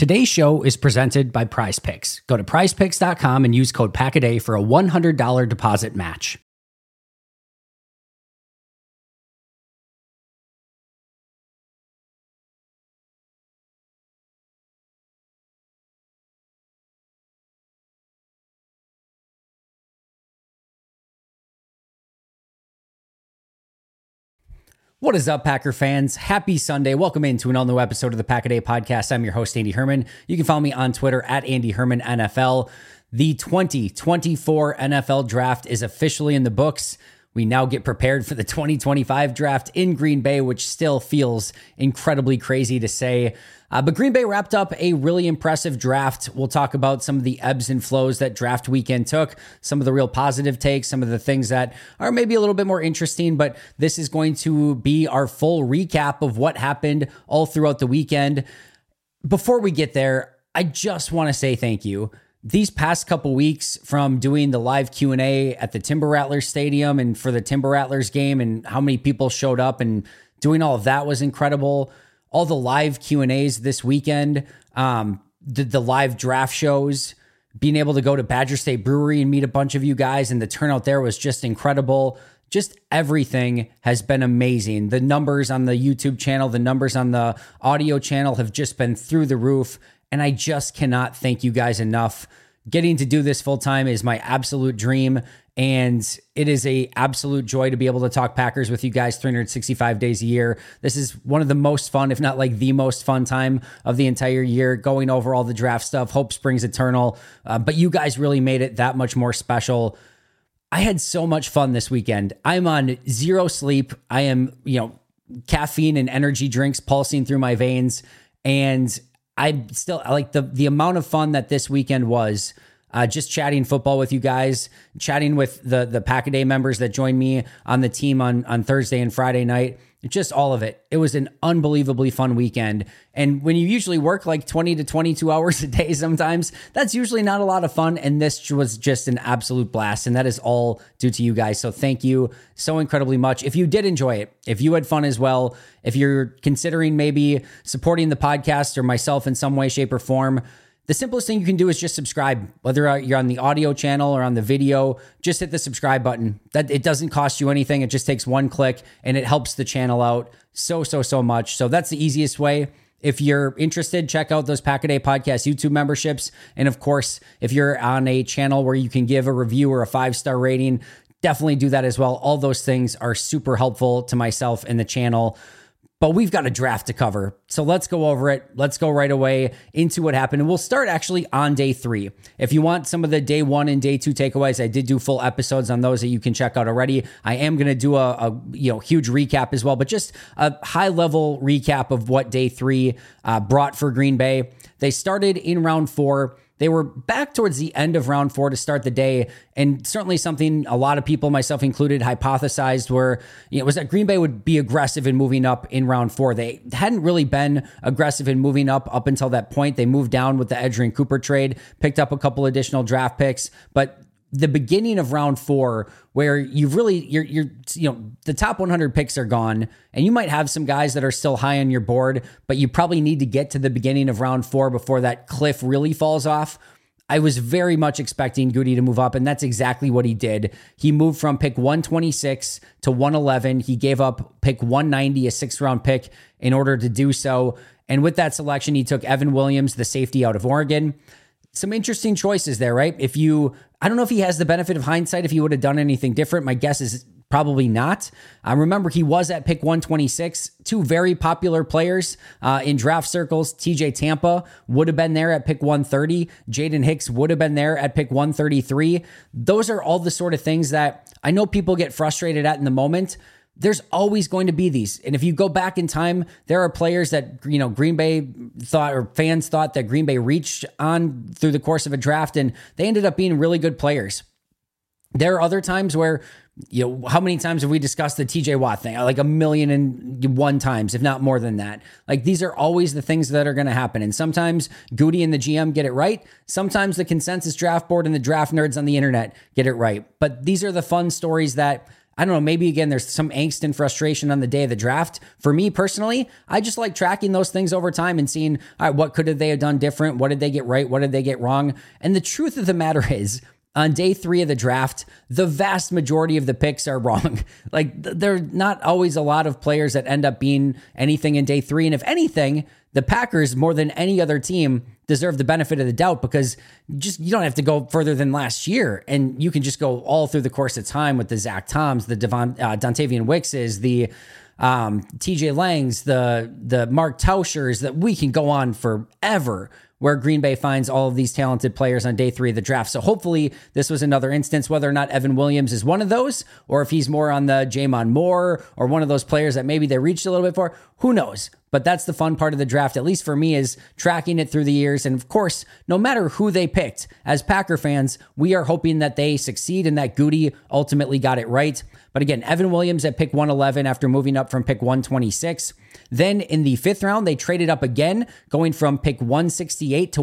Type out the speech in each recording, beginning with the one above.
Today's show is presented by Prize Picks. Go to prizepicks.com and use code PACKADAY for a $100 deposit match. What is up, Packer fans? Happy Sunday. Welcome into an all-new episode of the Pack-A-Day Podcast. I'm your host, Andy Herman. You can follow me on Twitter at Andy Herman NFL. The 2024 NFL Draft is officially in the books. We now get prepared for the 2025 draft in Green Bay, which still feels incredibly crazy to say. But Green Bay wrapped up a really impressive draft. We'll talk about some of the ebbs and flows that draft weekend took, some of the real positive takes, some of the things that are maybe a little bit more interesting, but this is going to be our full recap of what happened all throughout the weekend. Before we get there, I just want to say thank you. These past couple weeks, from doing the live Q&A at the Timber Rattlers Stadium and for the Timber Rattlers game, and how many people showed up, and doing all of that was incredible. All the live Q&As this weekend, the live draft shows, being able to go to Badger State Brewery and meet a bunch of you guys, and the turnout there was just incredible. Just everything has been amazing. The numbers on the YouTube channel, the numbers on the audio channel have just been through the roof. And I just cannot thank you guys enough. Getting to do this full time is my absolute dream. And it is a absolute joy to be able to talk Packers with you guys 365 days a year. This is one of the most fun, if not like the most fun time of the entire year, going over all the draft stuff. Hope springs eternal. But you guys really made it that much more special. I had so much fun this weekend. I'm on zero sleep. I am, caffeine and energy drinks pulsing through my veins. And I still like the amount of fun that this weekend was, just chatting football with you guys, chatting with the Pack-A-Day members that joined me on the team on Thursday and Friday night, just all of it. It was an unbelievably fun weekend. And when you usually work like 20 to 22 hours a day sometimes, that's usually not a lot of fun. And this was just an absolute blast. And that is all due to you guys. So thank you so incredibly much. If you did enjoy it, if you had fun as well, if you're considering maybe supporting the podcast or myself in some way, shape, or form, the simplest thing you can do is just subscribe. Whether you're on the audio channel or on the video, just hit the subscribe button. That it doesn't cost you anything. It just takes one click and it helps the channel out so much. So that's the easiest way. If you're interested, check out those Pack-A-Day Podcast YouTube memberships. And of course, if you're on a channel where you can give a review or a 5-star rating, definitely do that as well. All those things are super helpful to myself and the channel. But we've got a draft to cover. So let's go over it. Let's go right away into what happened. And we'll start actually on day 3. If you want some of the day 1 and day 2 takeaways, I did do full episodes on those that you can check out already. I am going to do a huge recap as well, but just a high level recap of what day 3 brought for Green Bay. They started in round 4. They were back towards the end of round 4 to start the day, and certainly something a lot of people, myself included, hypothesized was that Green Bay would be aggressive in moving up in round 4. They hadn't really been aggressive in moving up until that point. They moved down with the Edgerrin Cooper trade, picked up a couple additional draft picks, but the beginning of round 4, where you're the top 100 picks are gone, and you might have some guys that are still high on your board, but you probably need to get to the beginning of round 4 before that cliff really falls off. I was very much expecting Goody to move up, and that's exactly what he did. He moved from pick 126 to 111. He gave up pick 190, a 6th-round pick, in order to do so. And with that selection, he took Evan Williams, the safety out of Oregon. Some interesting choices there, right? I don't know if he has the benefit of hindsight, if he would have done anything different. My guess is probably not. Remember, he was at pick 126. 2 very popular players in draft circles. TJ Tampa would have been there at pick 130. Jaden Hicks would have been there at pick 133. Those are all the sort of things that I know people get frustrated at in the moment. There's always going to be these. And if you go back in time, there are players that, Green Bay thought, or fans thought, that Green Bay reached on through the course of a draft, and they ended up being really good players. There are other times where, how many times have we discussed the TJ Watt thing? Like 1,000,001 times, if not more than that. Like, these are always the things that are going to happen. And sometimes Goody and the GM get it right. Sometimes the consensus draft board and the draft nerds on the internet get it right. But these are the fun stories that I don't know, maybe again, there's some angst and frustration on the day of the draft. For me personally, I just like tracking those things over time and seeing, all right, what could they have done different? What did they get right? What did they get wrong? And the truth of the matter is, on day 3 of the draft, the vast majority of the picks are wrong. Like, there are not always a lot of players that end up being anything in day 3. And if anything, the Packers, more than any other team, deserve the benefit of the doubt because you don't have to go further than last year. And you can just go all through the course of time with the Zach Toms, the Dontavian Wickses, the TJ Langs, the Mark Tauschers, that we can go on forever where Green Bay finds all of these talented players on day 3 of the draft. So hopefully this was another instance, whether or not Evan Williams is one of those, or if he's more on the Jamon Moore or one of those players that maybe they reached a little bit for, who knows? But that's the fun part of the draft, at least for me, is tracking it through the years. And of course, no matter who they picked, as Packer fans, we are hoping that they succeed and that Goody ultimately got it right. But again, Evan Williams at pick 111 after moving up from pick 126. Then in the 5th round, they traded up again, going from pick 168 to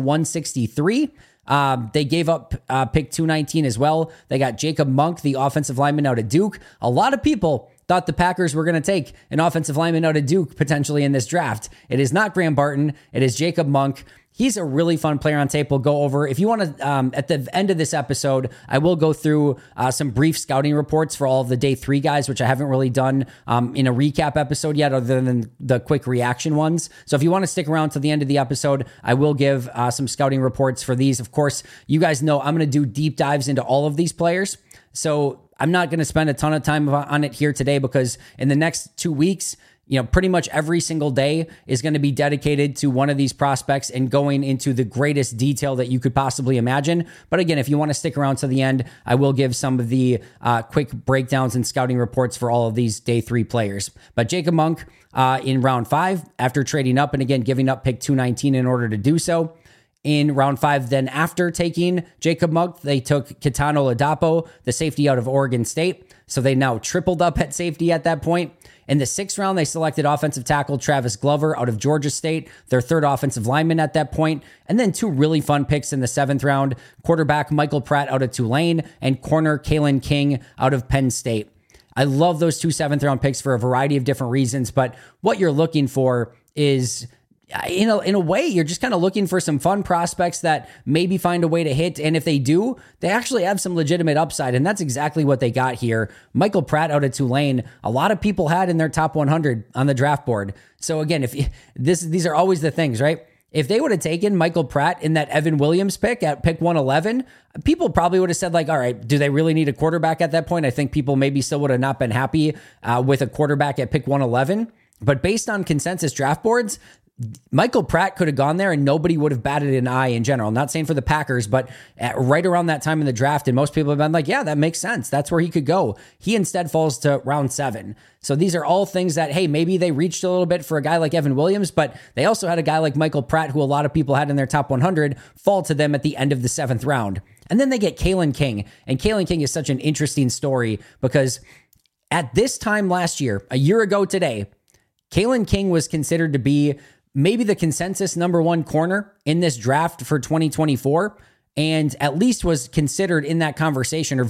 163. They gave up pick 219 as well. They got Jacob Monk, the offensive lineman out of Duke. A lot of people thought the Packers were going to take an offensive lineman out of Duke potentially in this draft. It is not Graham Barton. It is Jacob Monk. He's a really fun player on tape. We'll go over, if you want to, at the end of this episode, I will go through some brief scouting reports for all of the day 3 guys, which I haven't really done in a recap episode yet, other than the quick reaction ones. So if you want to stick around to the end of the episode, I will give some scouting reports for these. Of course, you guys know I'm going to do deep dives into all of these players. So I'm not going to spend a ton of time on it here today because in the next 2 weeks, pretty much every single day is going to be dedicated to one of these prospects and going into the greatest detail that you could possibly imagine. But again, if you want to stick around to the end, I will give some of the quick breakdowns and scouting reports for all of these day 3 players. But Jacob Monk in round 5, after trading up and again, giving up pick 219 in order to do so. In round 5, then after taking Jacob Monk, they took Kitano Ladapo, the safety out of Oregon State. So they now tripled up at safety at that point. In the 6th round, they selected offensive tackle Travis Glover out of Georgia State, their 3rd offensive lineman at that point. And then 2 really fun picks in the 7th round, quarterback Michael Pratt out of Tulane and corner Kalen King out of Penn State. I love those 2 7th round picks for a variety of different reasons, but what you're looking for is, in a way, you're just kind of looking for some fun prospects that maybe find a way to hit. And if they do, they actually have some legitimate upside. And that's exactly what they got here. Michael Pratt out of Tulane, a lot of people had in their top 100 on the draft board. So again, these are always the things, right? If they would have taken Michael Pratt in that Evan Williams pick at pick 111, people probably would have said, like, all right, do they really need a quarterback at that point? I think people maybe still would have not been happy with a quarterback at pick 111. But based on consensus draft boards, Michael Pratt could have gone there and nobody would have batted an eye in general. I'm not saying for the Packers, but right around that time in the draft, and most people have been like, yeah, that makes sense. That's where he could go. He instead falls to round 7. So these are all things that, hey, maybe they reached a little bit for a guy like Evan Williams, but they also had a guy like Michael Pratt, who a lot of people had in their top 100, fall to them at the end of the 7th round. And then they get Kalen King. And Kalen King is such an interesting story because at this time last year, a year ago today, Kalen King was considered to be maybe the consensus number 1 corner in this draft for 2024, and at least was considered in that conversation, or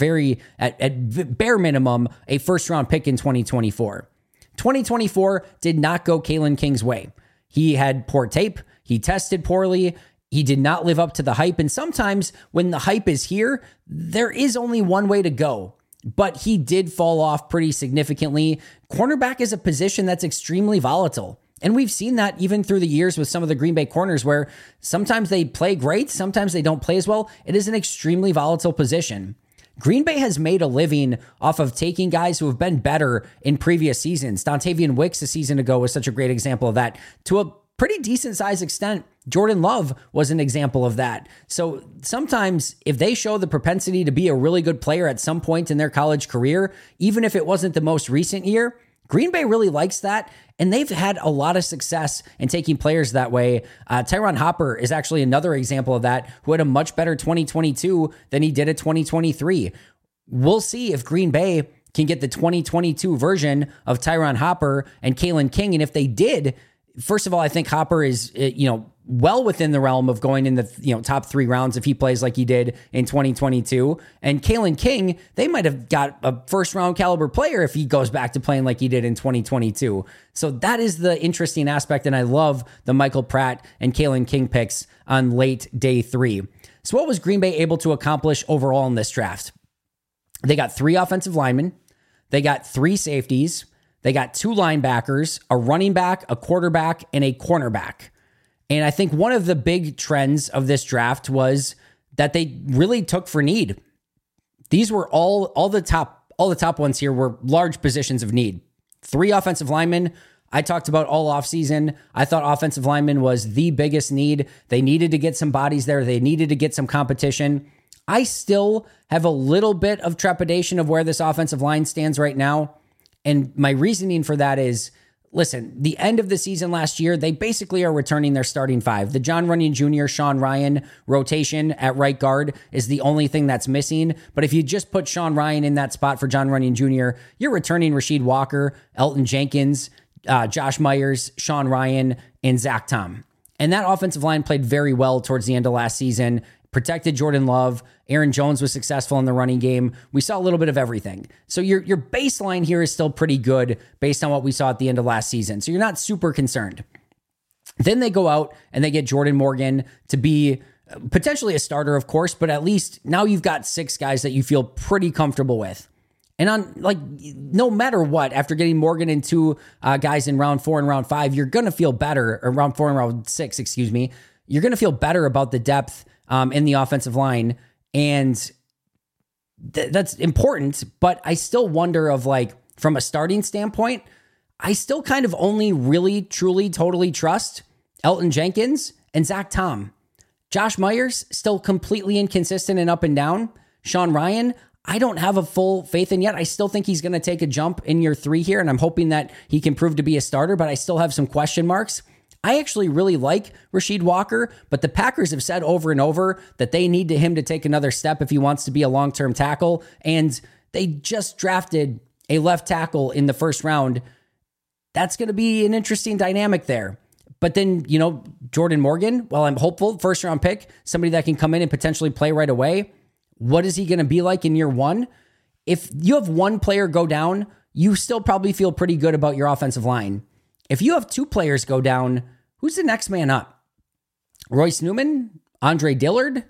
at bare minimum, a 1st round pick in 2024. 2024 did not go Kalen King's way. He had poor tape. He tested poorly. He did not live up to the hype. And sometimes when the hype is here, there is only one way to go. But he did fall off pretty significantly. Cornerback is a position that's extremely volatile. And we've seen that even through the years with some of the Green Bay corners, where sometimes they play great, sometimes they don't play as well. It is an extremely volatile position. Green Bay has made a living off of taking guys who have been better in previous seasons. Dontavian Wicks a season ago was such a great example of that. To a pretty decent size extent, Jordan Love was an example of that. So sometimes if they show the propensity to be a really good player at some point in their college career, even if it wasn't the most recent year, Green Bay really likes that, and they've had a lot of success in taking players that way. Tyron Hopper is actually another example of that, who had a much better 2022 than he did at 2023. We'll see if Green Bay can get the 2022 version of Tyron Hopper and Kalen King, and if they did, First of all, I think Hopper is, well within the realm of going in the, top 3 rounds if he plays like he did in 2022. And Kalen King, they might have got a first round caliber player if he goes back to playing like he did in 2022. So that is the interesting aspect. And I love the Michael Pratt and Kalen King picks on late day 3. So what was Green Bay able to accomplish overall in this draft? They got 3 offensive linemen. They got 3 safeties. They got 2 linebackers, a running back, a quarterback, and a cornerback. And I think one of the big trends of this draft was that they really took for need. These were all the top ones here were large positions of need. 3 offensive linemen. I talked about all offseason. I thought offensive linemen was the biggest need. They needed to get some bodies there. They needed to get some competition. I still have a little bit of trepidation of where this offensive line stands right now. And my reasoning for that is, listen, the end of the season last year, they basically are returning their starting 5. The Jon Runyan Jr., Sean Rhyan rotation at right guard is the only thing that's missing. But if you just put Sean Rhyan in that spot for Jon Runyan Jr., you're returning Rasheed Walker, Elgton Jenkins, Josh Myers, Sean Rhyan, and Zach Tom. And that offensive line played very well towards the end of last season, protected Jordan Love. Aaron Jones was successful in the running game. We saw a little bit of everything. So your baseline here is still pretty good based on what we saw at the end of last season. So you're not super concerned. Then they go out and they get Jordan Morgan to be potentially a starter, of course, but at least now you've got 6 guys that you feel pretty comfortable with. And on no matter what, after getting Morgan and 2 guys in round 4 and round 5, you're going to feel better, or round 4 and round 6, excuse me. You're going to feel better about the depth in the offensive line. And that's important, but I still wonder from a starting standpoint, I still kind of only really, truly, totally trust Elgton Jenkins and Zach Tom. Josh Myers, still completely inconsistent and up and down. Sean Rhyan, I don't have a full faith in yet. I still think he's going to take a jump in year 3 here, and I'm hoping that he can prove to be a starter, but I still have some question marks. I actually really like Rasheed Walker, but the Packers have said over and over that they need him to take another step if he wants to be a long-term tackle. And they just drafted a left tackle in the first round. That's going to be an interesting dynamic there. But then, Jordan Morgan, well, I'm hopeful, first-round pick, somebody that can come in and potentially play right away. What is he going to be like in year 1? If you have 1 player go down, you still probably feel pretty good about your offensive line. If you have 2 players go down, who's the next man up? Royce Newman, Andre Dillard,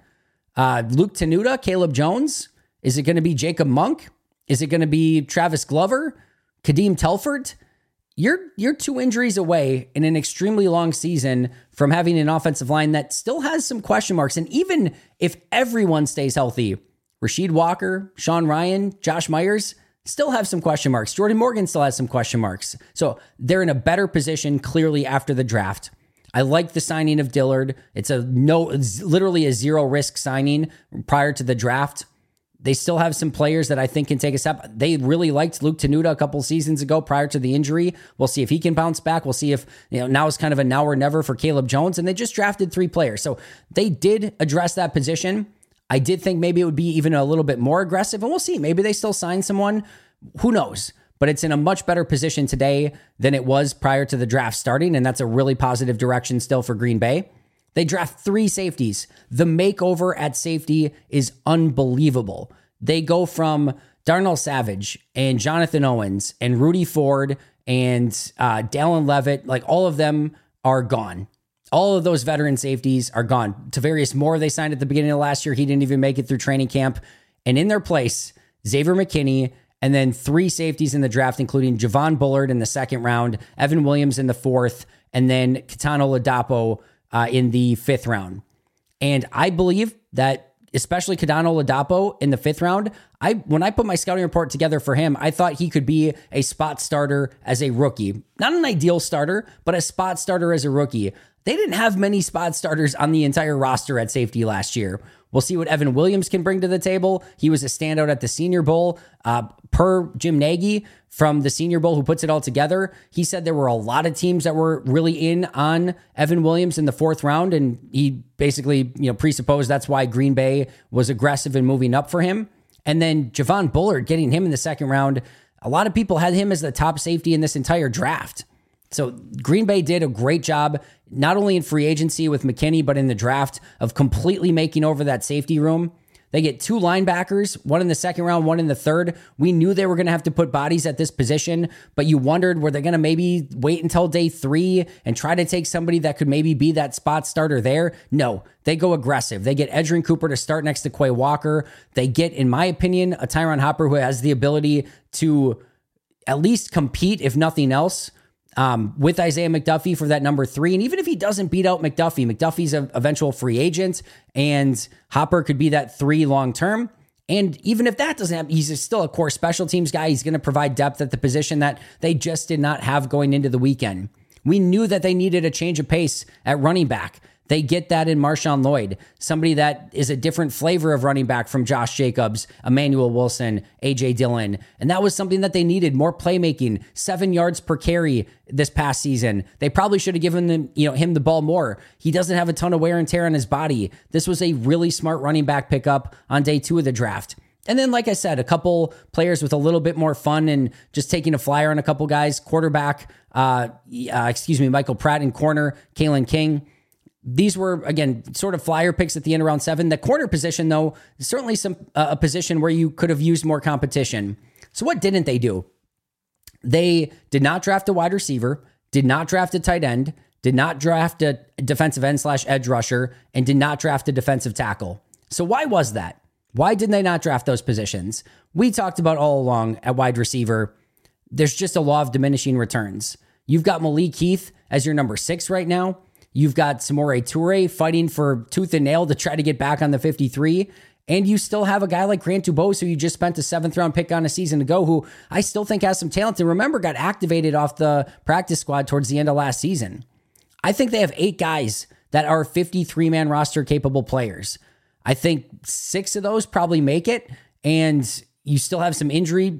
Luke Tenuta, Caleb Jones? Is it going to be Jacob Monk? Is it going to be Travis Glover, Kadeem Telford? You're 2 injuries away in an extremely long season from having an offensive line that still has some question marks. And even if everyone stays healthy, Rasheed Walker, Sean Rhyan, Josh Myers still have some question marks. Jordan Morgan still has some question marks. So they're in a better position clearly after the draft. I like the signing of Dillard. It's literally a 0 risk signing prior to the draft. They still have some players that I think can take a step. They really liked Luke Tenuta a couple seasons ago prior to the injury. We'll see if he can bounce back. We'll see if, now is kind of a now or never for Caleb Jones. And they just drafted 3 players. So they did address that position. I did think maybe it would be even a little bit more aggressive, and we'll see. Maybe they still sign someone. Who knows? But it's in a much better position today than it was prior to the draft starting, and that's a really positive direction still for Green Bay. They draft 3 safeties. The makeover at safety is unbelievable. They go from Darnell Savage and Jonathan Owens and Rudy Ford and Dallin Levitt. All of them are gone. All of those veteran safeties are gone. Tavarius Moore, they signed at the beginning of last year. He didn't even make it through training camp. And in their place, Xavier McKinney, and then 3 safeties in the draft, including Javon Bullard in the 2nd round, Evan Williams in the 4th, and then Kitano Ladapo in the 5th round. And I believe that, especially Kitano Ladapo in the 5th round, when I put my scouting report together for him, I thought he could be a spot starter as a rookie. Not an ideal starter, but a spot starter as a rookie. They didn't have many spot starters on the entire roster at safety last year. We'll see what Evan Williams can bring to the table. He was a standout at the Senior Bowl. Per Jim Nagy from the Senior Bowl, who puts it all together, he said there were a lot of teams that were really in on Evan Williams in the 4th round, and he basically presupposed that's why Green Bay was aggressive in moving up for him. And then Javon Bullard, getting him in the 2nd round, a lot of people had him as the top safety in this entire draft. So Green Bay did a great job, not only in free agency with McKinney, but in the draft of completely making over that safety room. They get 2 linebackers, one in the second round, one in the third. We knew they were going to have to put bodies at this position, but you wondered, were they going to maybe wait until day 3 and try to take somebody that could maybe be that spot starter there? No, they go aggressive. They get Edgerrin Cooper to start next to Quay Walker. They get, in my opinion, a Tyron Hopper who has the ability to at least compete, if nothing else, with Isaiah McDuffie for that number 3. And even if he doesn't beat out McDuffie's an eventual free agent, and Hopper could be that 3 long-term. And even if that doesn't happen, he's still a core special teams guy. He's going to provide depth at the position that they just did not have going into the weekend. We knew that they needed a change of pace at running back. They get that in Marshawn Lloyd, somebody that is a different flavor of running back from Josh Jacobs, Emmanuel Wilson, A.J. Dillon. And that was something that they needed, more playmaking, 7 yards per carry this past season. They probably should have given him the ball more. He doesn't have a ton of wear and tear on his body. This was a really smart running back pickup on day 2 of the draft. And then, like I said, a couple players with a little bit more fun and just taking a flyer on a couple guys. Quarterback, Michael Pratt in corner, Kalen King. These were, again, sort of flyer picks at the end of round 7. The corner position, though, is certainly a position where you could have used more competition. So what didn't they do? They did not draft a wide receiver, did not draft a tight end, did not draft a defensive end / edge rusher, and did not draft a defensive tackle. So why was that? Why didn't they not draft those positions? We talked about all along at wide receiver, there's just a law of diminishing returns. You've got Malik Heath as your number 6 right now. You've got Samori Toure fighting for tooth and nail to try to get back on the 53. And you still have a guy like Grant Dubose, who you just spent a 7th round pick on a season ago, who I still think has some talent. And remember, got activated off the practice squad towards the end of last season. I think they have 8 guys that are 53-man roster capable players. I think 6 of those probably make it. And you still have some injury,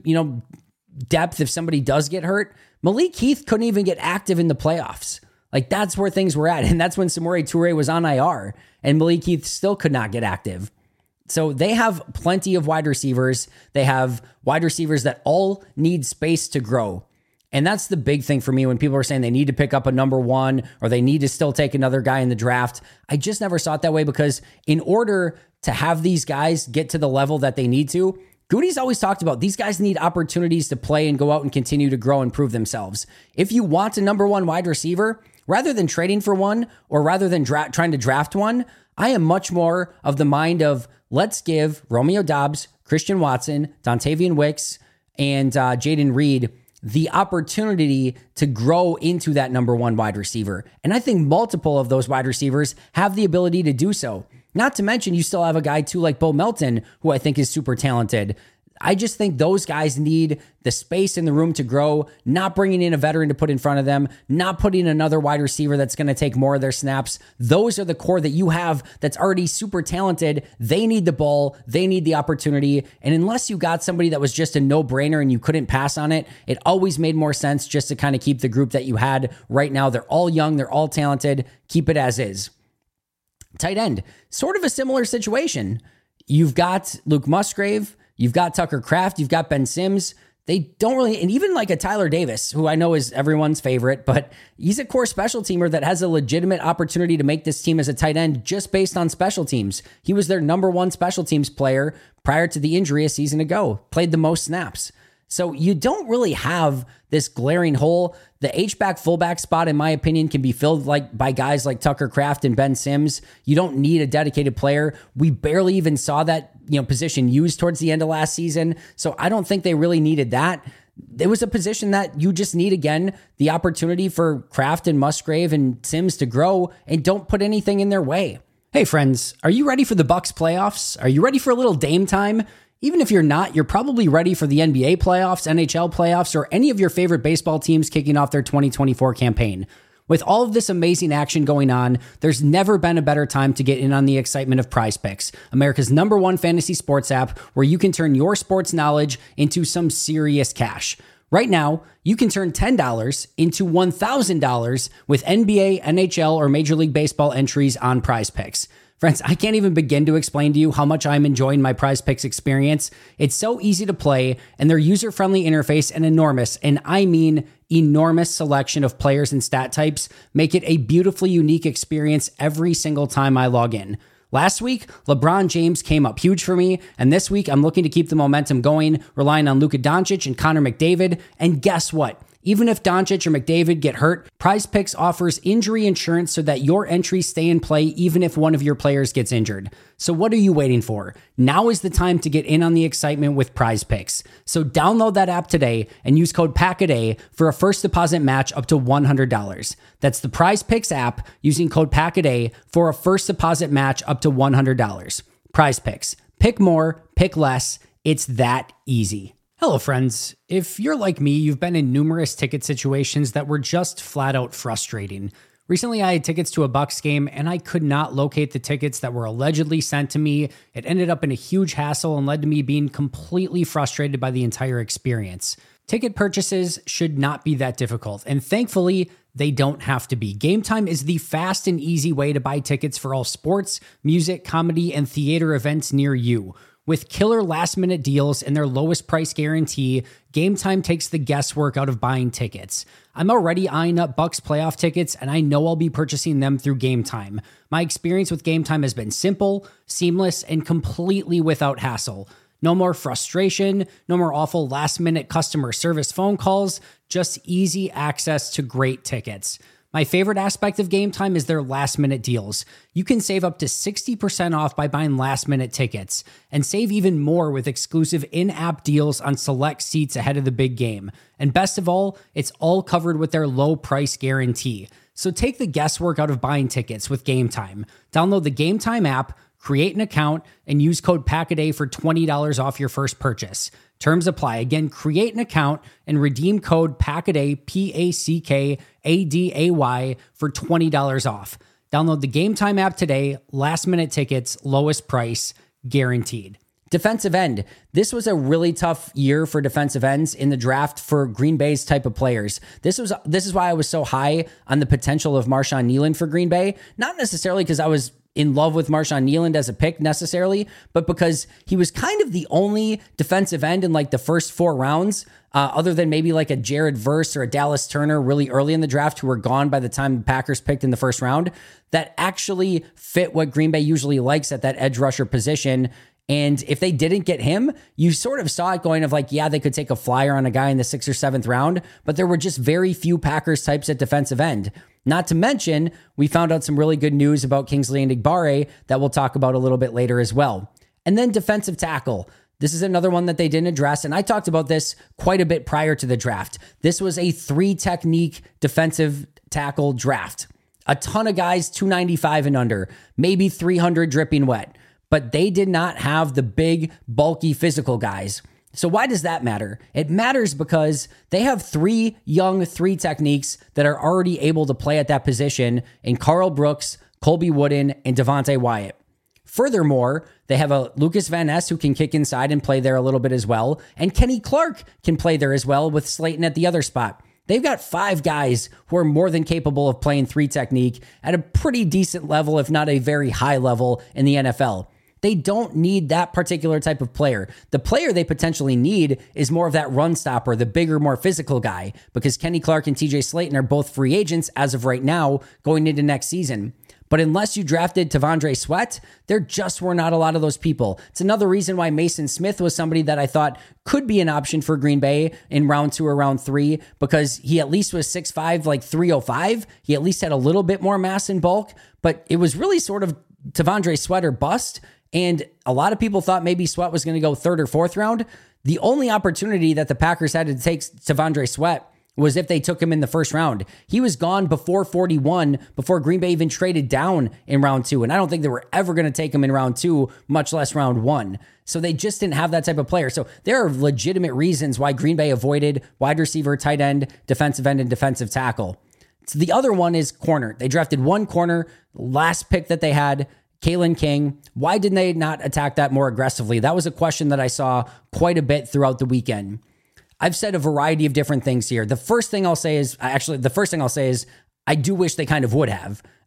depth if somebody does get hurt. Malik Heath couldn't even get active in the playoffs. Like, that's where things were at. And that's when Samori Toure was on IR and Malik Heath still could not get active. So they have plenty of wide receivers. They have wide receivers that all need space to grow. And that's the big thing for me when people are saying they need to pick up a number 1 or they need to still take another guy in the draft. I just never saw it that way, because in order to have these guys get to the level that they need to, Goody's always talked about these guys need opportunities to play and go out and continue to grow and prove themselves. If you want a number 1 wide receiver, rather than trading for one or rather than trying to draft one, I am much more of the mind of let's give Romeo Doubs, Christian Watson, Dontavian Wicks, and Jaden Reed the opportunity to grow into that number 1 wide receiver. And I think multiple of those wide receivers have the ability to do so. Not to mention, you still have a guy too like Bo Melton, who I think is super talented. I just think those guys need the space in the room to grow, not bringing in a veteran to put in front of them, not putting another wide receiver that's going to take more of their snaps. Those are the core that you have that's already super talented. They need the ball. They need the opportunity. And unless you got somebody that was just a no-brainer and you couldn't pass on it, it always made more sense just to kind of keep the group that you had right now. They're all young. They're all talented. Keep it as is. Tight end, sort of a similar situation. You've got Luke Musgrave. You've got Tucker Kraft, you've got Ben Sims. They don't really, and even like a Tyler Davis, who I know is everyone's favorite, but he's a core special teamer that has a legitimate opportunity to make this team as a tight end just based on special teams. He was their number 1 special teams player prior to the injury a season ago, played the most snaps. So you don't really have this glaring hole. The H-back fullback spot, in my opinion, can be filled by guys like Tucker Kraft and Ben Sims. You don't need a dedicated player. We barely even saw that position used towards the end of last season. So I don't think they really needed that. It was a position that you just need, again, the opportunity for Kraft and Musgrave and Sims to grow, and don't put anything in their way. Hey friends, are you ready for the Bucks playoffs? Are you ready for a little Dame time? Even if you're not, you're probably ready for the NBA playoffs, NHL playoffs, or any of your favorite baseball teams kicking off their 2024 campaign. With all of this amazing action going on, there's never been a better time to get in on the excitement of Prize Picks, America's number 1 fantasy sports app, where you can turn your sports knowledge into some serious cash. Right now, you can turn $10 into $1,000 with NBA, NHL, or Major League Baseball entries on Prize Picks. Friends, I can't even begin to explain to you how much I'm enjoying my Prize Picks experience. It's so easy to play, and their user-friendly interface and enormous, and I mean enormous selection of players and stat types make it a beautifully unique experience every single time I log in. Last week, LeBron James came up huge for me, and this week I'm looking to keep the momentum going, relying on Luka Doncic and Connor McDavid, and guess what? Even if Doncic or McDavid get hurt, Prize Picks offers injury insurance so that your entries stay in play even if one of your players gets injured. So what are you waiting for? Now is the time to get in on the excitement with Prize Picks. So download that app today and use code PACKADAY for a first deposit match up to $100. That's the Prize Picks app using code PACKADAY for a first deposit match up to $100. Prize Picks. Pick more, pick less. It's that easy. Hello, friends. If you're like me, you've been in numerous ticket situations that were just flat out frustrating. Recently, I had tickets to a Bucks game and I could not locate the tickets that were allegedly sent to me. It ended up in a huge hassle and led to me being completely frustrated by the entire experience. Ticket purchases should not be that difficult, and thankfully, they don't have to be. Game Time is the fast and easy way to buy tickets for all sports, music, comedy, and theater events near you. With killer last-minute deals and their lowest price guarantee, Game Time takes the guesswork out of buying tickets. I'm already eyeing up Bucks playoff tickets, and I know I'll be purchasing them through Game Time. My experience with Game Time has been simple, seamless, and completely without hassle. No more frustration, no more awful last-minute customer service phone calls, just easy access to great tickets. My favorite aspect of Game Time is their last-minute deals. You can save up to 60% off by buying last-minute tickets, and save even more with exclusive in-app deals on select seats ahead of the big game. And best of all, it's all covered with their low price guarantee. So take the guesswork out of buying tickets with Game Time. Download the Game Time app, create an account, and use code PACKADAY for $20 off your first purchase. Terms apply. Again, create an account and redeem code PACKADAY, PACKADAY, for $20 off. Download the Game Time app today. Last minute tickets, lowest price, guaranteed. Defensive end. This was a really tough year for defensive ends in the draft for Green Bay's type of players. This is why I was so high on the potential of Marshawn Kneeland for Green Bay. Not necessarily because I was in love with Marshawn Kneeland as a pick necessarily, but because he was kind of the only defensive end in like the first 4 rounds, other than maybe like a Jared Verse or a Dallas Turner really early in the draft who were gone by the time the Packers picked in the first round, that actually fit what Green Bay usually likes at that edge rusher position. And if they didn't get him, you sort of saw it going of like, yeah, they could take a flyer on a guy in the 6th or 7th round, but there were just very few Packers types at defensive end. Not to mention, we found out some really good news about Kingsley Enagbare that we'll talk about a little bit later as well. And then defensive tackle. This is another one that they didn't address, and I talked about this quite a bit prior to the draft. This was a 3-technique defensive tackle draft. A ton of guys 295 and under, maybe 300 dripping wet. But they did not have the big, bulky, physical guys. So why does that matter? It matters because they have 3 young 3-techniques that are already able to play at that position in Carl Brooks, Colby Wooden, and Devonte Wyatt. Furthermore, they have a Lucas Van Ness who can kick inside and play there a little bit as well, and Kenny Clark can play there as well with Slayton at the other spot. They've got 5 guys who are more than capable of playing 3-technique at a pretty decent level, if not a very high level in the NFL. They don't need that particular type of player. The player they potentially need is more of that run stopper, the bigger, more physical guy, because Kenny Clark and TJ Slayton are both free agents as of right now going into next season. But unless you drafted T'Vondre Sweat, there just were not a lot of those people. It's another reason why Mason Smith was somebody that I thought could be an option for Green Bay in round 2 or round 3, because he at least was 6'5", like 305. He at least had a little bit more mass and bulk, but it was really sort of T'Vondre Sweat or bust. And a lot of people thought maybe Sweat was going to go 3rd or 4th round. The only opportunity that the Packers had to take T'Vondre Sweat was if they took him in the 1st round. He was gone before 41, before Green Bay even traded down in round 2. And I don't think they were ever going to take him in round 2, much less round 1. So they just didn't have that type of player. So there are legitimate reasons why Green Bay avoided wide receiver, tight end, defensive end, and defensive tackle. So the other one is corner. They drafted 1 corner, last pick that they had, Kalen King. Why didn't they not attack that more aggressively? That was a question that I saw quite a bit throughout the weekend. I've said a variety of different things here. The first thing I'll say is I do wish they kind of would have.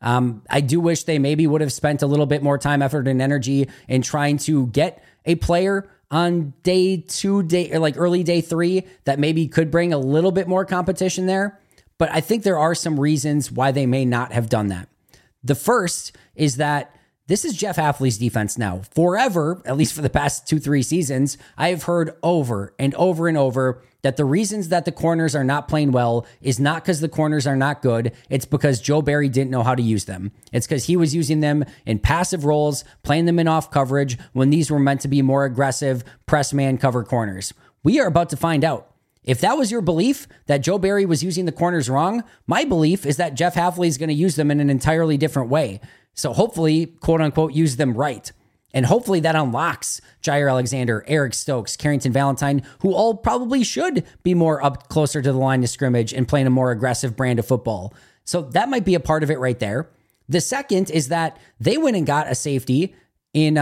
I do wish they maybe would have spent a little bit more time, effort, and energy in trying to get a player on day 2, or like early day 3 that maybe could bring a little bit more competition there. But I think there are some reasons why they may not have done that. The first is that this is Jeff Hafley's defense now. Forever, at least for the past 2-3 seasons, I have heard over and over and over that the reasons that the corners are not playing well is not because the corners are not good. It's because Joe Barry didn't know how to use them. It's because he was using them in passive roles, playing them in off coverage when these were meant to be more aggressive press man cover corners. We are about to find out. If that was your belief that Joe Barry was using the corners wrong, my belief is that Jeff Hafley is going to use them in an entirely different way. So hopefully, quote unquote, use them right. And hopefully that unlocks Jaire Alexander, Eric Stokes, Carrington Valentine, who all probably should be more up closer to the line of scrimmage and playing a more aggressive brand of football. So that might be a part of it right there. The second is that they went and got a safety in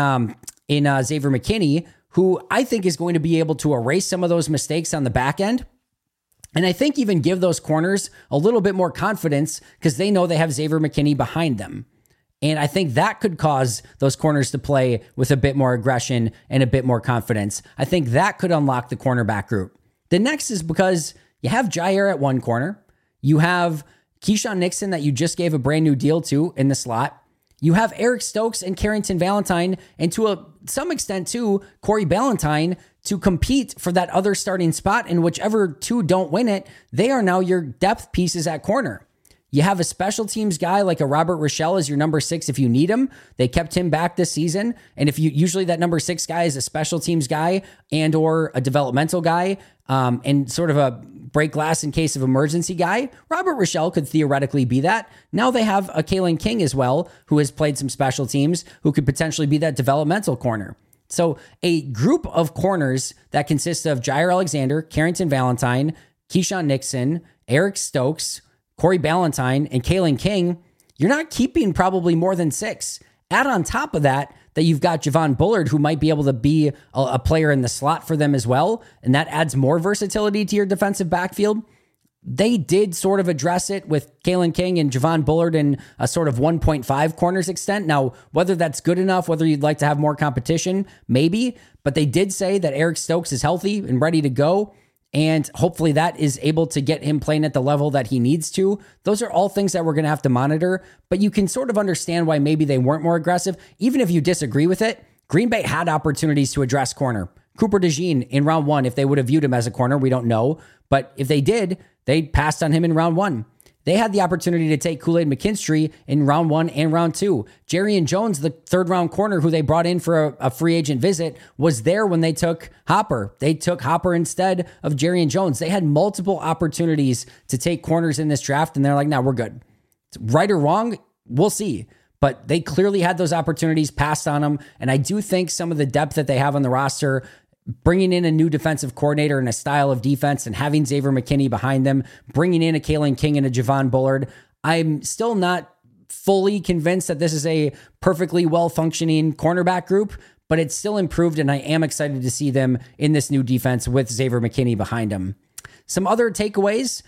Xavier McKinney, who I think is going to be able to erase some of those mistakes on the back end. And I think even give those corners a little bit more confidence because they know they have Xavier McKinney behind them. And I think that could cause those corners to play with a bit more aggression and a bit more confidence. I think that could unlock the cornerback group. The next is because you have Jaire at one corner. You have Keyshawn Nixon that you just gave a brand new deal to in the slot. You have Eric Stokes and Carrington Valentine, and to some extent too, Corey Ballantyne to compete for that other starting spot. And whichever two don't win it, they are now your depth pieces at corner. You have a special teams guy like a Robert Rochelle as your number 6 if you need him. They kept him back this season. And if you usually that number 6 guy is a special teams guy and or a developmental guy and sort of a break glass in case of emergency guy, Robert Rochelle could theoretically be that. Now they have a Kalen King as well, who has played some special teams, who could potentially be that developmental corner. So a group of corners that consists of Jaire Alexander, Carrington Valentine, Keyshawn Nixon, Eric Stokes, Corey Ballantyne, and Kalen King, you're not keeping probably more than 6. Add on top of that you've got Javon Bullard, who might be able to be a player in the slot for them as well, and that adds more versatility to your defensive backfield. They did sort of address it with Kalen King and Javon Bullard in a sort of 1.5 corners extent. Now, whether that's good enough, whether you'd like to have more competition, maybe, but they did say that Eric Stokes is healthy and ready to go. And hopefully that is able to get him playing at the level that he needs to. Those are all things that we're going to have to monitor, but you can sort of understand why maybe they weren't more aggressive. Even if you disagree with it, Green Bay had opportunities to address corner. Cooper DeJean in round 1, if they would have viewed him as a corner, we don't know. But if they did, they passed on him in round 1. They had the opportunity to take Kool-Aid McKinstry in round 1 and round 2. Jarian Jones, the third-round corner who they brought in for a free agent visit, was there when they took Hopper. They took Hopper instead of Jarian Jones. They had multiple opportunities to take corners in this draft, and they're like, nah, we're good. Right or wrong, we'll see. But they clearly had those opportunities, passed on them, and I do think some of the depth that they have on the roster, bringing in a new defensive coordinator and a style of defense and having Xavier McKinney behind them, bringing in a Kalen King and a Javon Bullard, I'm still not fully convinced that this is a perfectly well-functioning cornerback group, but it's still improved, and I am excited to see them in this new defense with Xavier McKinney behind them. Some other takeaways,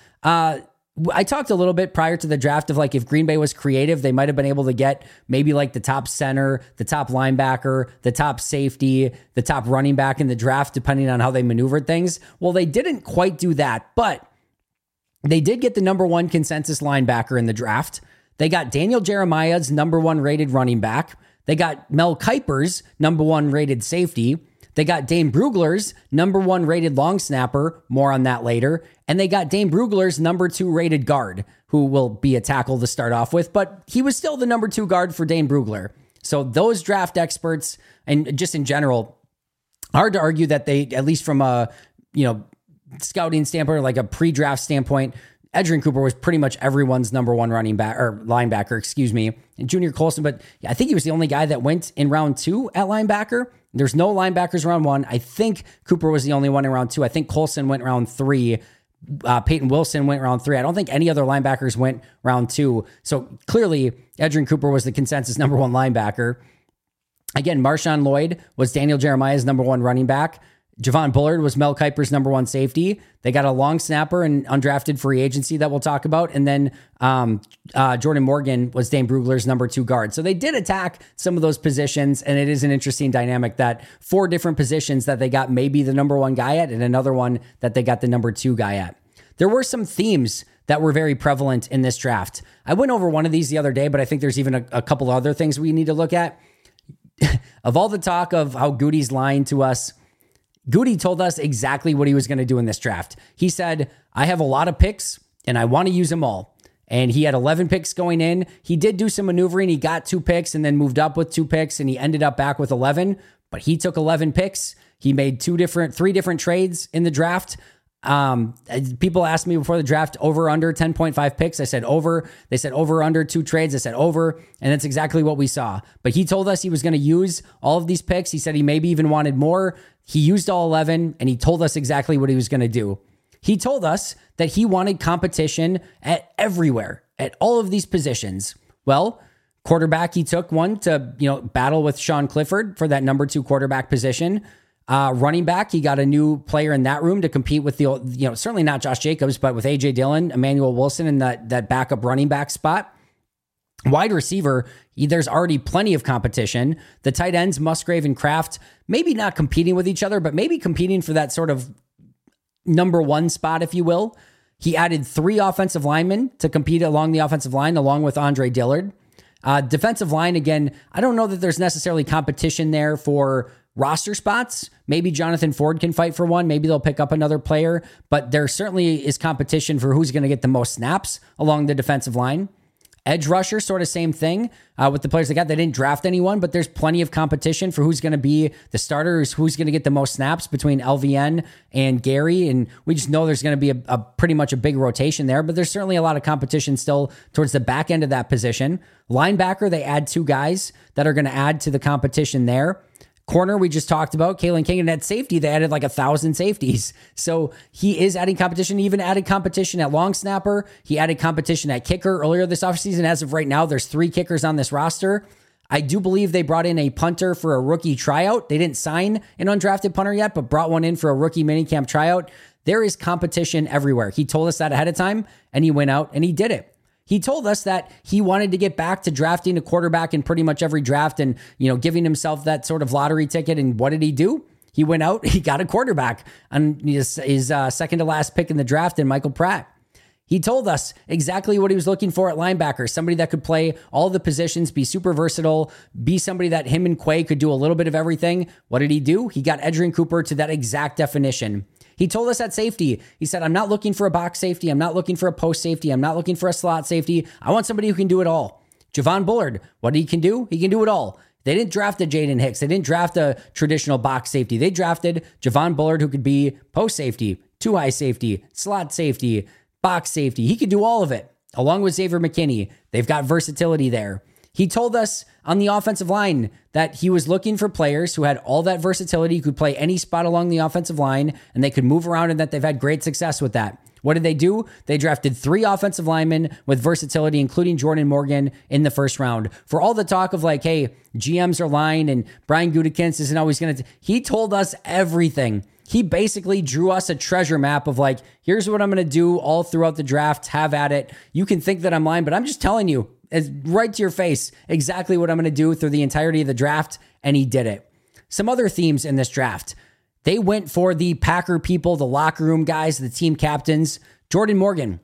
I talked a little bit prior to the draft of like if Green Bay was creative, they might have been able to get maybe like the top center, the top linebacker, the top safety, the top running back in the draft, depending on how they maneuvered things. Well, they didn't quite do that, but they did get the number 1 consensus linebacker in the draft. They got Daniel Jeremiah's number 1 rated running back. They got Mel Kiper's number 1 rated safety. They got Dane Brugler's number 1 rated long snapper, more on that later. And they got Dane Brugler's number 2 rated guard, who will be a tackle to start off with, but he was still the number 2 guard for Dane Brugler. So those draft experts, and just in general, hard to argue that they, at least from a, scouting standpoint, or like a pre-draft standpoint, Edgerrin Cooper was pretty much everyone's number 1 running back or linebacker, and Junior Colson, but I think he was the only guy that went in round 2 at linebacker. There's no linebackers round 1. I think Cooper was the only one in round 2. I think Colson went round 3. Peyton Wilson went round 3. I don't think any other linebackers went round 2. So clearly, Edgerrin Cooper was the consensus number 1 linebacker. Again, Marshawn Lloyd was Daniel Jeremiah's number 1 running back. Javon Bullard was Mel Kiper's number one safety. They got a long snapper and undrafted free agency that we'll talk about. And then Jordan Morgan was Dane Brugler's number two guard. So they did attack some of those positions. And it is an interesting dynamic that 4 different positions that they got maybe the number one guy at and another one that they got the number two guy at. There were some themes that were very prevalent in this draft. I went over one of these the other day, but I think there's even a couple other things we need to look at. Of all the talk of how Goody's lying to us, Goody told us exactly what he was going to do in this draft. He said, I have a lot of picks and I want to use them all. And he had 11 picks going in. He did do some maneuvering. He got 2 picks and then moved up with 2 picks and he ended up back with 11, but he took 11 picks. He made 3 different trades in the draft. People asked me before the draft, over, under 10.5 picks. I said over. They said over, under 2 trades. I said over. And that's exactly what we saw. But he told us he was going to use all of these picks. He said he maybe even wanted more. He used all 11 and he told us exactly what he was going to do. He told us that he wanted competition at everywhere, at all of these positions. Well, quarterback, he took one to, battle with Sean Clifford for that number 2 quarterback position. Running back, he got a new player in that room to compete with the, certainly not Josh Jacobs, but with A.J. Dillon, Emmanuel Wilson in that backup running back spot. Wide receiver, there's already plenty of competition. The tight ends, Musgrave and Kraft, maybe not competing with each other, but maybe competing for that sort of number 1 spot, if you will. He added 3 offensive linemen to compete along the offensive line, along with Andre Dillard. Defensive line, again, I don't know that there's necessarily competition there for roster spots. Maybe Jonathan Ford can fight for one. Maybe they'll pick up another player, but there certainly is competition for who's going to get the most snaps along the defensive line. Edge rusher, sort of same thing with the players they got. They didn't draft anyone, but there's plenty of competition for who's going to be the starters, who's going to get the most snaps between LVN and Gary. And we just know there's going to be a pretty much a big rotation there, but there's certainly a lot of competition still towards the back end of that position. Linebacker, they add 2 guys that are going to add to the competition there. Corner, we just talked about Kalen King, and at safety, they added like 1,000 safeties. So he is adding competition. He even added competition at long snapper. He added competition at kicker earlier this offseason. As of right now, there's 3 kickers on this roster. I do believe they brought in a punter for a rookie tryout. They didn't sign an undrafted punter yet, but brought one in for a rookie minicamp tryout. There is competition everywhere. He told us that ahead of time, and he went out and he did it. He told us that he wanted to get back to drafting a quarterback in pretty much every draft and, giving himself that sort of lottery ticket. And what did he do? He went out, he got a quarterback on his second to last pick in the draft in Michael Pratt. He told us exactly what he was looking for at linebacker, somebody that could play all the positions, be super versatile, be somebody that him and Quay could do a little bit of everything. What did he do? He got Edgerrin Cooper to that exact definition. He told us at safety, he said, I'm not looking for a box safety. I'm not looking for a post safety. I'm not looking for a slot safety. I want somebody who can do it all. Javon Bullard, what he can do? He can do it all. They didn't draft a Jaden Hicks. They didn't draft a traditional box safety. They drafted Javon Bullard, who could be post safety, 2-high safety, slot safety, box safety. He could do all of it. Along with Xavier McKinney, they've got versatility there. He told us on the offensive line that he was looking for players who had all that versatility, could play any spot along the offensive line, and they could move around, and that they've had great success with that. What did they do? They drafted 3 offensive linemen with versatility, including Jordan Morgan in the first round. For all the talk of like, hey, GMs are lying and Brian Gutekunst isn't always going to... He told us everything. He basically drew us a treasure map of like, here's what I'm going to do all throughout the draft. Have at it. You can think that I'm lying, but I'm just telling you, it's right to your face, exactly what I'm going to do through the entirety of the draft, and he did it. Some other themes in this draft. They went for the Packer people, the locker room guys, the team captains. Jordan Morgan,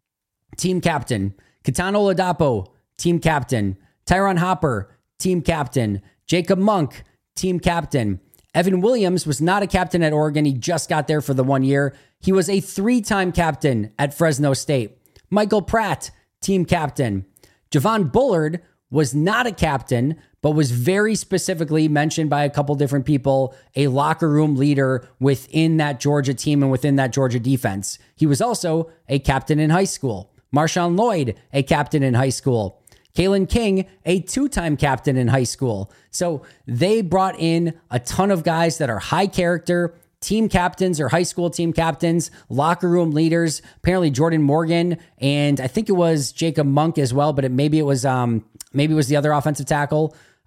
team captain. Ketan Oladapo, team captain. Tyron Hopper, team captain. Jacob Monk, team captain. Evan Williams was not a captain at Oregon. He just got there for the 1 year. He was a 3-time captain at Fresno State. Michael Pratt, team captain. Javon Bullard was not a captain, but was very specifically mentioned by a couple different people, a locker room leader within that Georgia team and within that Georgia defense. He was also a captain in high school. Marshawn Lloyd, a captain in high school. Kalen King, a 2-time captain in high school. So they brought in a ton of guys that are high character, team captains or high school team captains, locker room leaders. Apparently Jordan Morgan, and I think it was Jacob Monk as well, but maybe it was the other offensive tackle.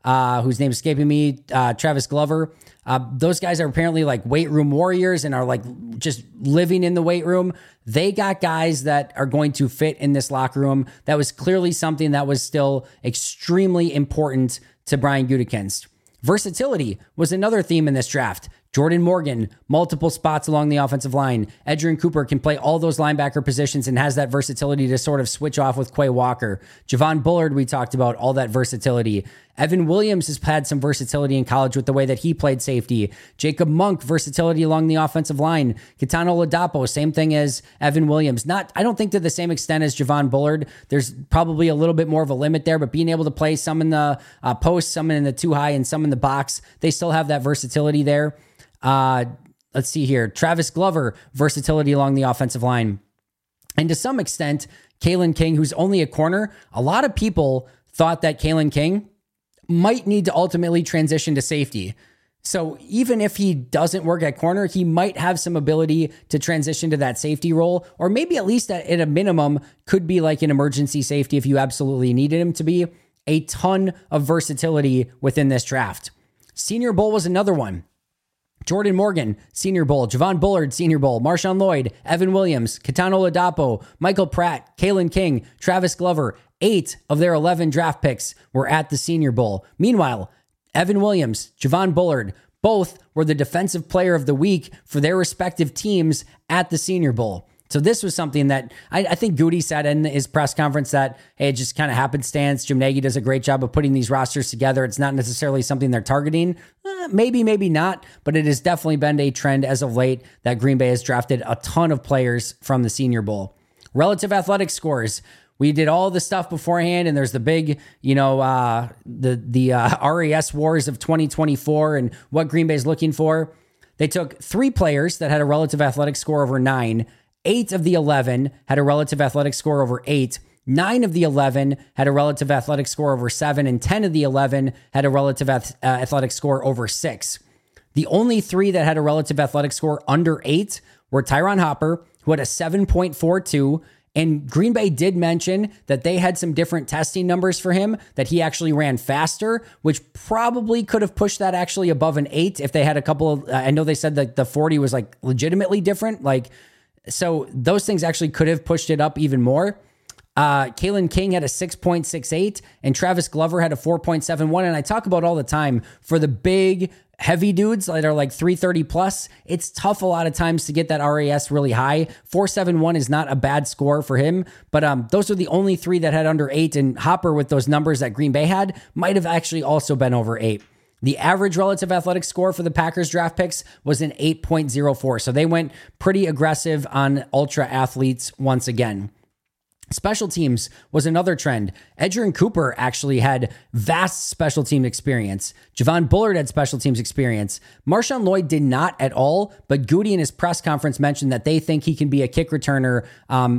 whose name is escaping me, Travis Glover. Those guys are apparently like weight room warriors and are like just living in the weight room. They got guys that are going to fit in this locker room. That was clearly something that was still extremely important to Brian Gutekunst. Versatility was another theme in this draft. Jordan Morgan, multiple spots along the offensive line. Edgerrin Cooper can play all those linebacker positions and has that versatility to sort of switch off with Quay Walker. Javon Bullard, we talked about, all that versatility. Evan Williams has had some versatility in college with the way that he played safety. Jacob Monk, versatility along the offensive line. Kitano Ladapo, same thing as Evan Williams. I don't think to the same extent as Javon Bullard. There's probably a little bit more of a limit there, but being able to play some in the post, some in the too high, and some in the box, they still have that versatility there. Let's see here. Travis Glover, versatility along the offensive line. And to some extent, Kalen King, who's only a corner. A lot of people thought that Kalen King might need to ultimately transition to safety. So even if he doesn't work at corner, he might have some ability to transition to that safety role, or maybe at least at a minimum could be like an emergency safety if you absolutely needed him to be. A ton of versatility within this draft. Senior Bowl was another one. Jordan Morgan, Senior Bowl. Javon Bullard, Senior Bowl. Marshawn Lloyd, Evan Williams, Kitano Ladapo, Michael Pratt, Kalen King, Travis Glover. 8 of their 11 draft picks were at the Senior Bowl. Meanwhile, Evan Williams, Javon Bullard, both were the Defensive Player of the Week for their respective teams at the Senior Bowl. So this was something that I think Goody said in his press conference that, hey, it just kind of happenstance. Jim Nagy does a great job of putting these rosters together. It's not necessarily something they're targeting. Maybe not, but it has definitely been a trend as of late that Green Bay has drafted a ton of players from the Senior Bowl. Relative athletic scores. We did all the stuff beforehand, and there's the big, the RAS wars of 2024 and what Green Bay is looking for. They took 3 players that had a relative athletic score over 9. 8 of the 11 had a relative athletic score over 8. 9 of the 11 had a relative athletic score over 7, and 10 of the 11 had a relative athletic score over 6. The only 3 that had a relative athletic score under 8 were Tyron Hopper, who had a 7.42, and Green Bay did mention that they had some different testing numbers for him, that he actually ran faster, which probably could have pushed that actually above an 8 if they had a couple of, I know they said that the 40 was like legitimately different, so those things actually could have pushed it up even more. Kalen King had a 6.68 and Travis Glover had a 4.71. And I talk about all the time for the big heavy dudes that are like 330 plus, it's tough a lot of times to get that RAS really high. 471 is not a bad score for him, but those are the only 3 that had under 8, and Hopper with those numbers that Green Bay had might have actually also been over 8. The average relative athletic score for the Packers draft picks was an 8.04. So they went pretty aggressive on ultra athletes once again. Special teams was another trend. Edgerrin Cooper actually had vast special team experience. Javon Bullard had special teams experience. Marshawn Lloyd did not at all, but Goody in his press conference mentioned that they think he can be a kick returner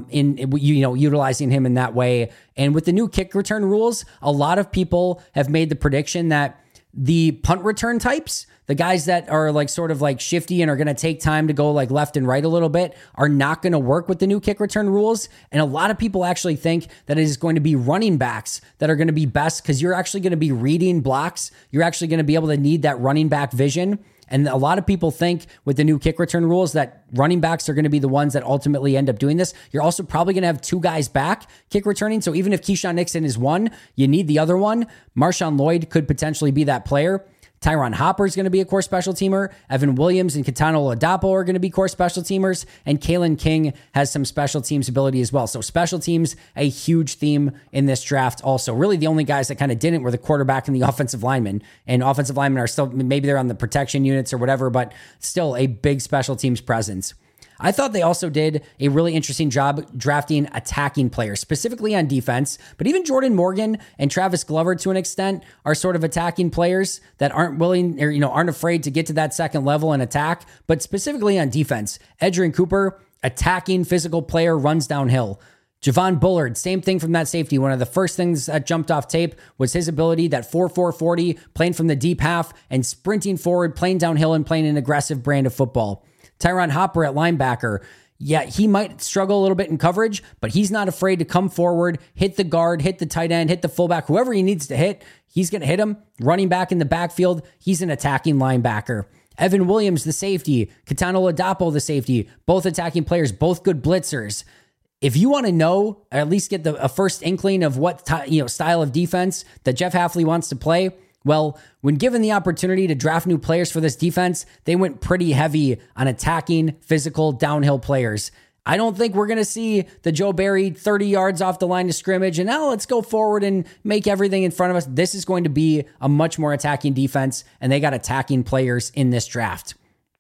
utilizing him in that way. And with the new kick return rules, a lot of people have made the prediction that the punt return types, the guys that are like sort of like shifty and are going to take time to go like left and right a little bit, are not going to work with the new kick return rules. And a lot of people actually think that it is going to be running backs that are going to be best, because you're actually going to be reading blocks. You're actually going to be able to need that running back vision. And a lot of people think with the new kick return rules that running backs are going to be the ones that ultimately end up doing this. You're also probably going to have 2 guys back kick returning. So even if Keyshawn Nixon is one, you need the other one. Marshawn Lloyd could potentially be that player. Tyron Hopper is going to be a core special teamer. Evan Williams and Kitano Ladapo are going to be core special teamers. And Kalen King has some special teams ability as well. So special teams, a huge theme in this draft also. Really the only guys that kind of didn't were the quarterback and the offensive linemen. And offensive linemen are still, maybe they're on the protection units or whatever, but still a big special teams presence. I thought they also did a really interesting job drafting attacking players, specifically on defense. But even Jordan Morgan and Travis Glover, to an extent, are sort of attacking players that aren't willing or aren't afraid to get to that second level and attack. But specifically on defense, Edgerrin Cooper, attacking physical player, runs downhill. Javon Bullard, same thing from that safety. One of the first things that jumped off tape was his ability, that 4.40, playing from the deep half and sprinting forward, playing downhill and playing an aggressive brand of football. Tyron Hopper at linebacker, Yeah, he might struggle a little bit in coverage, but he's not afraid to come forward, hit the guard, hit the tight end, hit the fullback, whoever he needs to hit, he's going to hit him. Running back in the backfield, he's an attacking linebacker. Evan Williams, the safety, Katano Ladapo, the safety, both attacking players, both good blitzers. If you want to know, or at least get a first inkling of what style of defense that Jeff Hafley wants to play, well, when given the opportunity to draft new players for this defense, they went pretty heavy on attacking, physical, downhill players. I don't think we're going to see the Joe Barry 30 yards off the line of scrimmage and now let's go forward and make everything in front of us. This is going to be a much more attacking defense, and they got attacking players in this draft.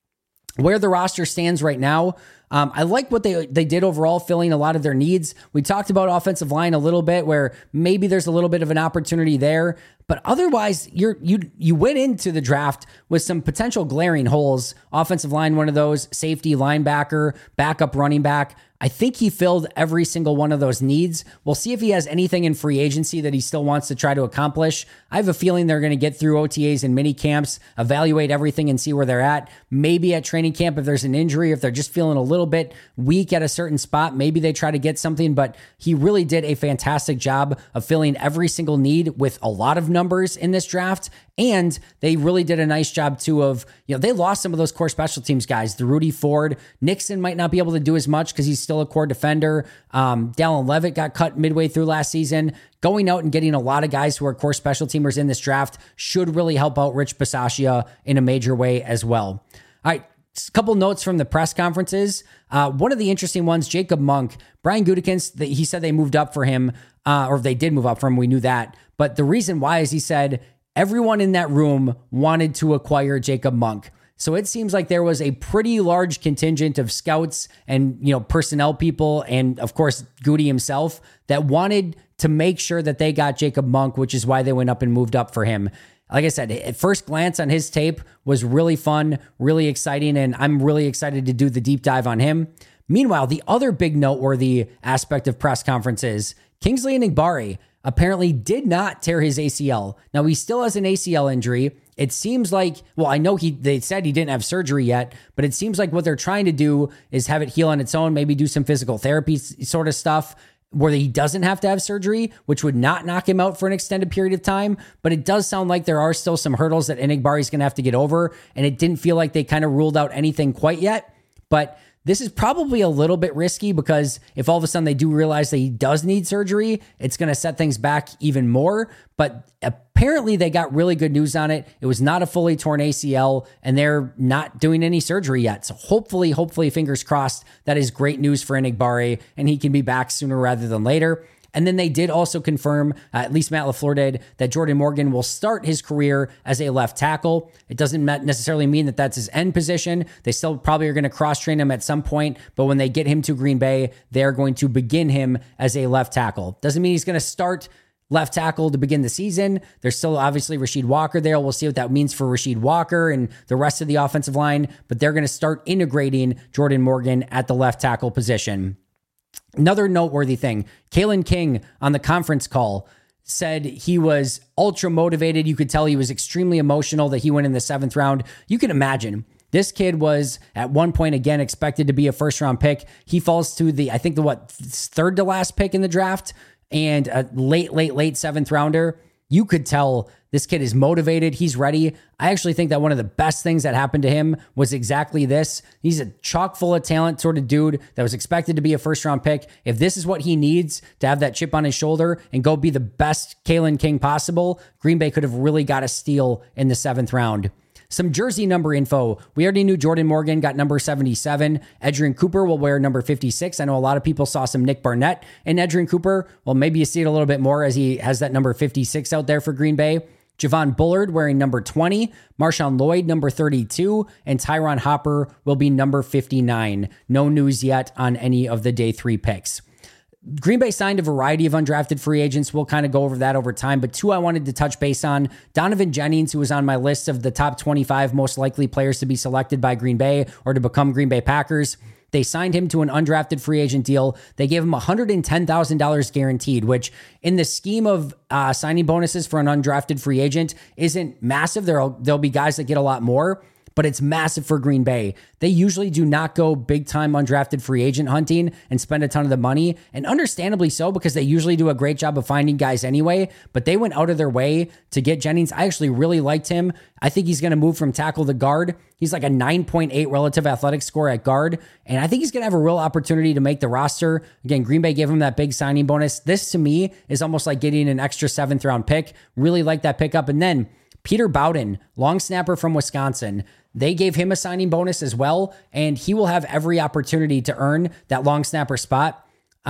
Where the roster stands right now, I like what they did overall, filling a lot of their needs. We talked about offensive line a little bit, where maybe there's a little bit of an opportunity there, but otherwise, you went into the draft with some potential glaring holes. Offensive line, one of those. Safety, linebacker, backup running back. I think he filled every single one of those needs. We'll see if he has anything in free agency that he still wants to try to accomplish. I have a feeling they're going to get through OTAs and mini camps, evaluate everything and see where they're at. Maybe at training camp, if there's an injury, if they're just feeling a little bit weak at a certain spot, maybe they try to get something, but he really did a fantastic job of filling every single need with a lot of numbers in this draft. And they really did a nice job too of, they lost some of those core special teams guys, the Rudy Ford. Nixon might not be able to do as much because he's still a core defender. Dallin Levitt got cut midway through last season. Going out and getting a lot of guys who are core special teamers in this draft should really help out Rich Bisaccia in a major way as well. All right. A couple notes from the press conferences. One of the interesting ones, Jacob Monk, Brian Gutekunst, he said they moved up for him, or they did move up for him. We knew that. But the reason why is he said everyone in that room wanted to acquire Jacob Monk. So it seems like there was a pretty large contingent of scouts and, personnel people, and of course, Goody himself, that wanted to make sure that they got Jacob Monk, which is why they went up and moved up for him. Like I said, at first glance on his tape was really fun, really exciting, and I'm really excited to do the deep dive on him. Meanwhile, the other big noteworthy aspect of press conferences, Kingsley Enagbare apparently did not tear his ACL. Now, he still has an ACL injury. It seems like, I know they said he didn't have surgery yet, but it seems like what they're trying to do is have it heal on its own, maybe do some physical therapy sort of stuff where he doesn't have to have surgery, which would not knock him out for an extended period of time. But it does sound like there are still some hurdles that Enagbare is going to have to get over, and it didn't feel like they kind of ruled out anything quite yet. But this is probably a little bit risky because if all of a sudden they do realize that he does need surgery, it's going to set things back even more. But apparently they got really good news on it. It was not a fully torn ACL, and they're not doing any surgery yet. So hopefully, fingers crossed, that is great news for Enagbare, and he can be back sooner rather than later. And then they did also confirm, at least Matt LaFleur did, that Jordan Morgan will start his career as a left tackle. It doesn't necessarily mean that that's his end position. They still probably are going to cross-train him at some point, but when they get him to Green Bay, they're going to begin him as a left tackle. Doesn't mean he's going to start left tackle to begin the season. There's still obviously Rasheed Walker there. We'll see what that means for Rasheed Walker and the rest of the offensive line, but they're going to start integrating Jordan Morgan at the left tackle position. Another noteworthy thing, Kalen King on the conference call said he was ultra motivated. You could tell he was extremely emotional that he went in the 7th round. You can imagine this kid was at one point, again, expected to be a first round pick. He falls to the 3rd to last pick in the draft and a late 7th rounder. You could tell this kid is motivated. He's ready. I actually think that one of the best things that happened to him was exactly this. He's a chock full of talent sort of dude that was expected to be a first round pick. If this is what he needs to have that chip on his shoulder and go be the best Kalen King possible, Green Bay could have really got a steal in the 7th round. Some jersey number info. We already knew Jordan Morgan got number 77. Adrian Cooper will wear number 56. I know a lot of people saw some Nick Barnett in Adrian Cooper. Well, maybe you see it a little bit more as he has that number 56 out there for Green Bay. Javon Bullard wearing number 20, Marshawn Lloyd number 32, and Tyron Hopper will be number 59. No news yet on any of the day 3 picks. Green Bay signed a variety of undrafted free agents. We'll kind of go over that over time, but 2 I wanted to touch base on. Donovan Jennings, who was on my list of the top 25 most likely players to be selected by Green Bay or to become Green Bay Packers. They signed him to an undrafted free agent deal. They gave him $110,000 guaranteed, which in the scheme of signing bonuses for an undrafted free agent isn't massive. There'll be guys that get a lot more, but it's massive for Green Bay. They usually do not go big time undrafted free agent hunting and spend a ton of the money, and understandably so, because they usually do a great job of finding guys anyway, but they went out of their way to get Jennings. I actually really liked him. I think he's going to move from tackle to guard. He's like a 9.8 relative athletic score at guard, and I think he's going to have a real opportunity to make the roster. Again, Green Bay gave him that big signing bonus. This, to me, is almost like getting an extra 7th round pick. Really like that pickup. And then Peter Bowden, long snapper from Wisconsin, they gave him a signing bonus as well, and he will have every opportunity to earn that long snapper spot.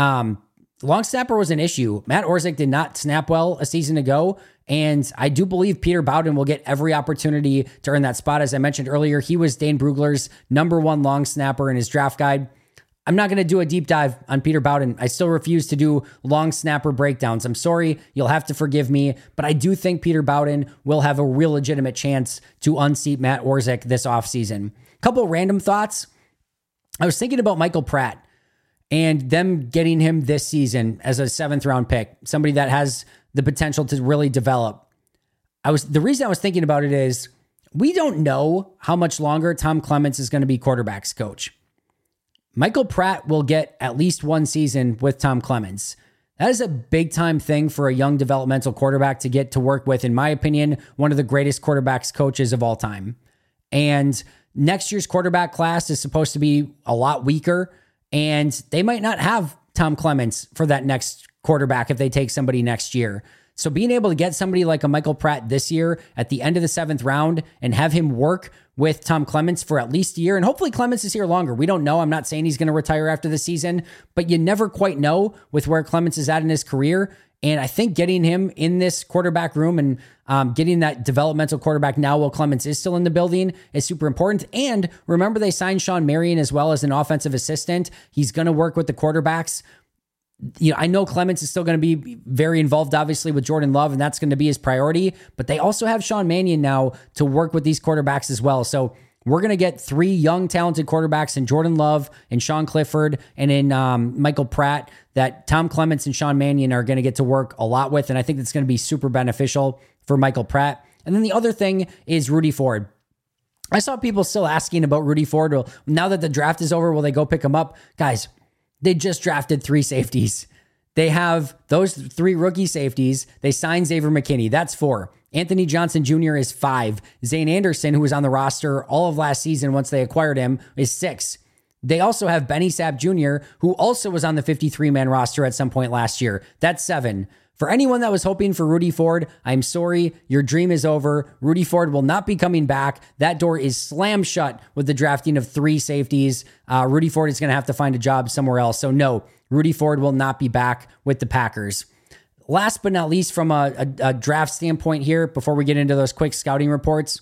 Long snapper was an issue. Matt Orzech did not snap well a season ago, and I do believe Peter Bowden will get every opportunity to earn that spot. As I mentioned earlier, he was Dane Brugler's #1 long snapper in his draft guide. I'm not going to do a deep dive on Peter Bowden. I still refuse to do long snapper breakdowns. I'm sorry. You'll have to forgive me. But I do think Peter Bowden will have a real legitimate chance to unseat Matt Orzech this offseason. Couple random thoughts. I was thinking about Michael Pratt and them getting him this season as a 7th round pick, somebody that has the potential to really develop. The reason I was thinking about it is we don't know how much longer Tom Clements is going to be quarterback's coach. Michael Pratt will get at least 1 season with Tom Clements. That is a big time thing for a young developmental quarterback to get to work with, in my opinion, one of the greatest quarterbacks coaches of all time. And next year's quarterback class is supposed to be a lot weaker, and they might not have Tom Clements for that next quarterback if they take somebody next year. So being able to get somebody like a Michael Pratt this year at the end of the 7th round and have him work with Tom Clements for at least a year, and hopefully Clements is here longer. We don't know. I'm not saying he's going to retire after the season, but you never quite know with where Clements is at in his career. And I think getting him in this quarterback room and getting that developmental quarterback now while Clements is still in the building is super important. And remember, they signed Sean Marion as well as an offensive assistant. He's going to work with the quarterbacks. I know Clements is still going to be very involved, obviously, with Jordan Love, and that's going to be his priority. But they also have Sean Mannion now to work with these quarterbacks as well. So we're going to get 3 young, talented quarterbacks in Jordan Love and Sean Clifford and in Michael Pratt that Tom Clements and Sean Mannion are going to get to work a lot with. And I think that's going to be super beneficial for Michael Pratt. And then the other thing is Rudy Ford. I saw people still asking about Rudy Ford. Well, now that the draft is over, will they go pick him up? Guys, they just drafted 3 safeties. They have those 3 rookie safeties. They signed Xavier McKinney. That's 4. Anthony Johnson Jr. is 5. Zane Anderson, who was on the roster all of last season once they acquired him, is 6. They also have Benny Sapp Jr., who also was on the 53-man roster at some point last year. That's 7. For anyone that was hoping for Rudy Ford, I'm sorry, your dream is over. Rudy Ford will not be coming back. That door is slammed shut with the drafting of 3 safeties. Rudy Ford is going to have to find a job somewhere else. So no, Rudy Ford will not be back with the Packers. Last but not least, from a draft standpoint here, before we get into those quick scouting reports,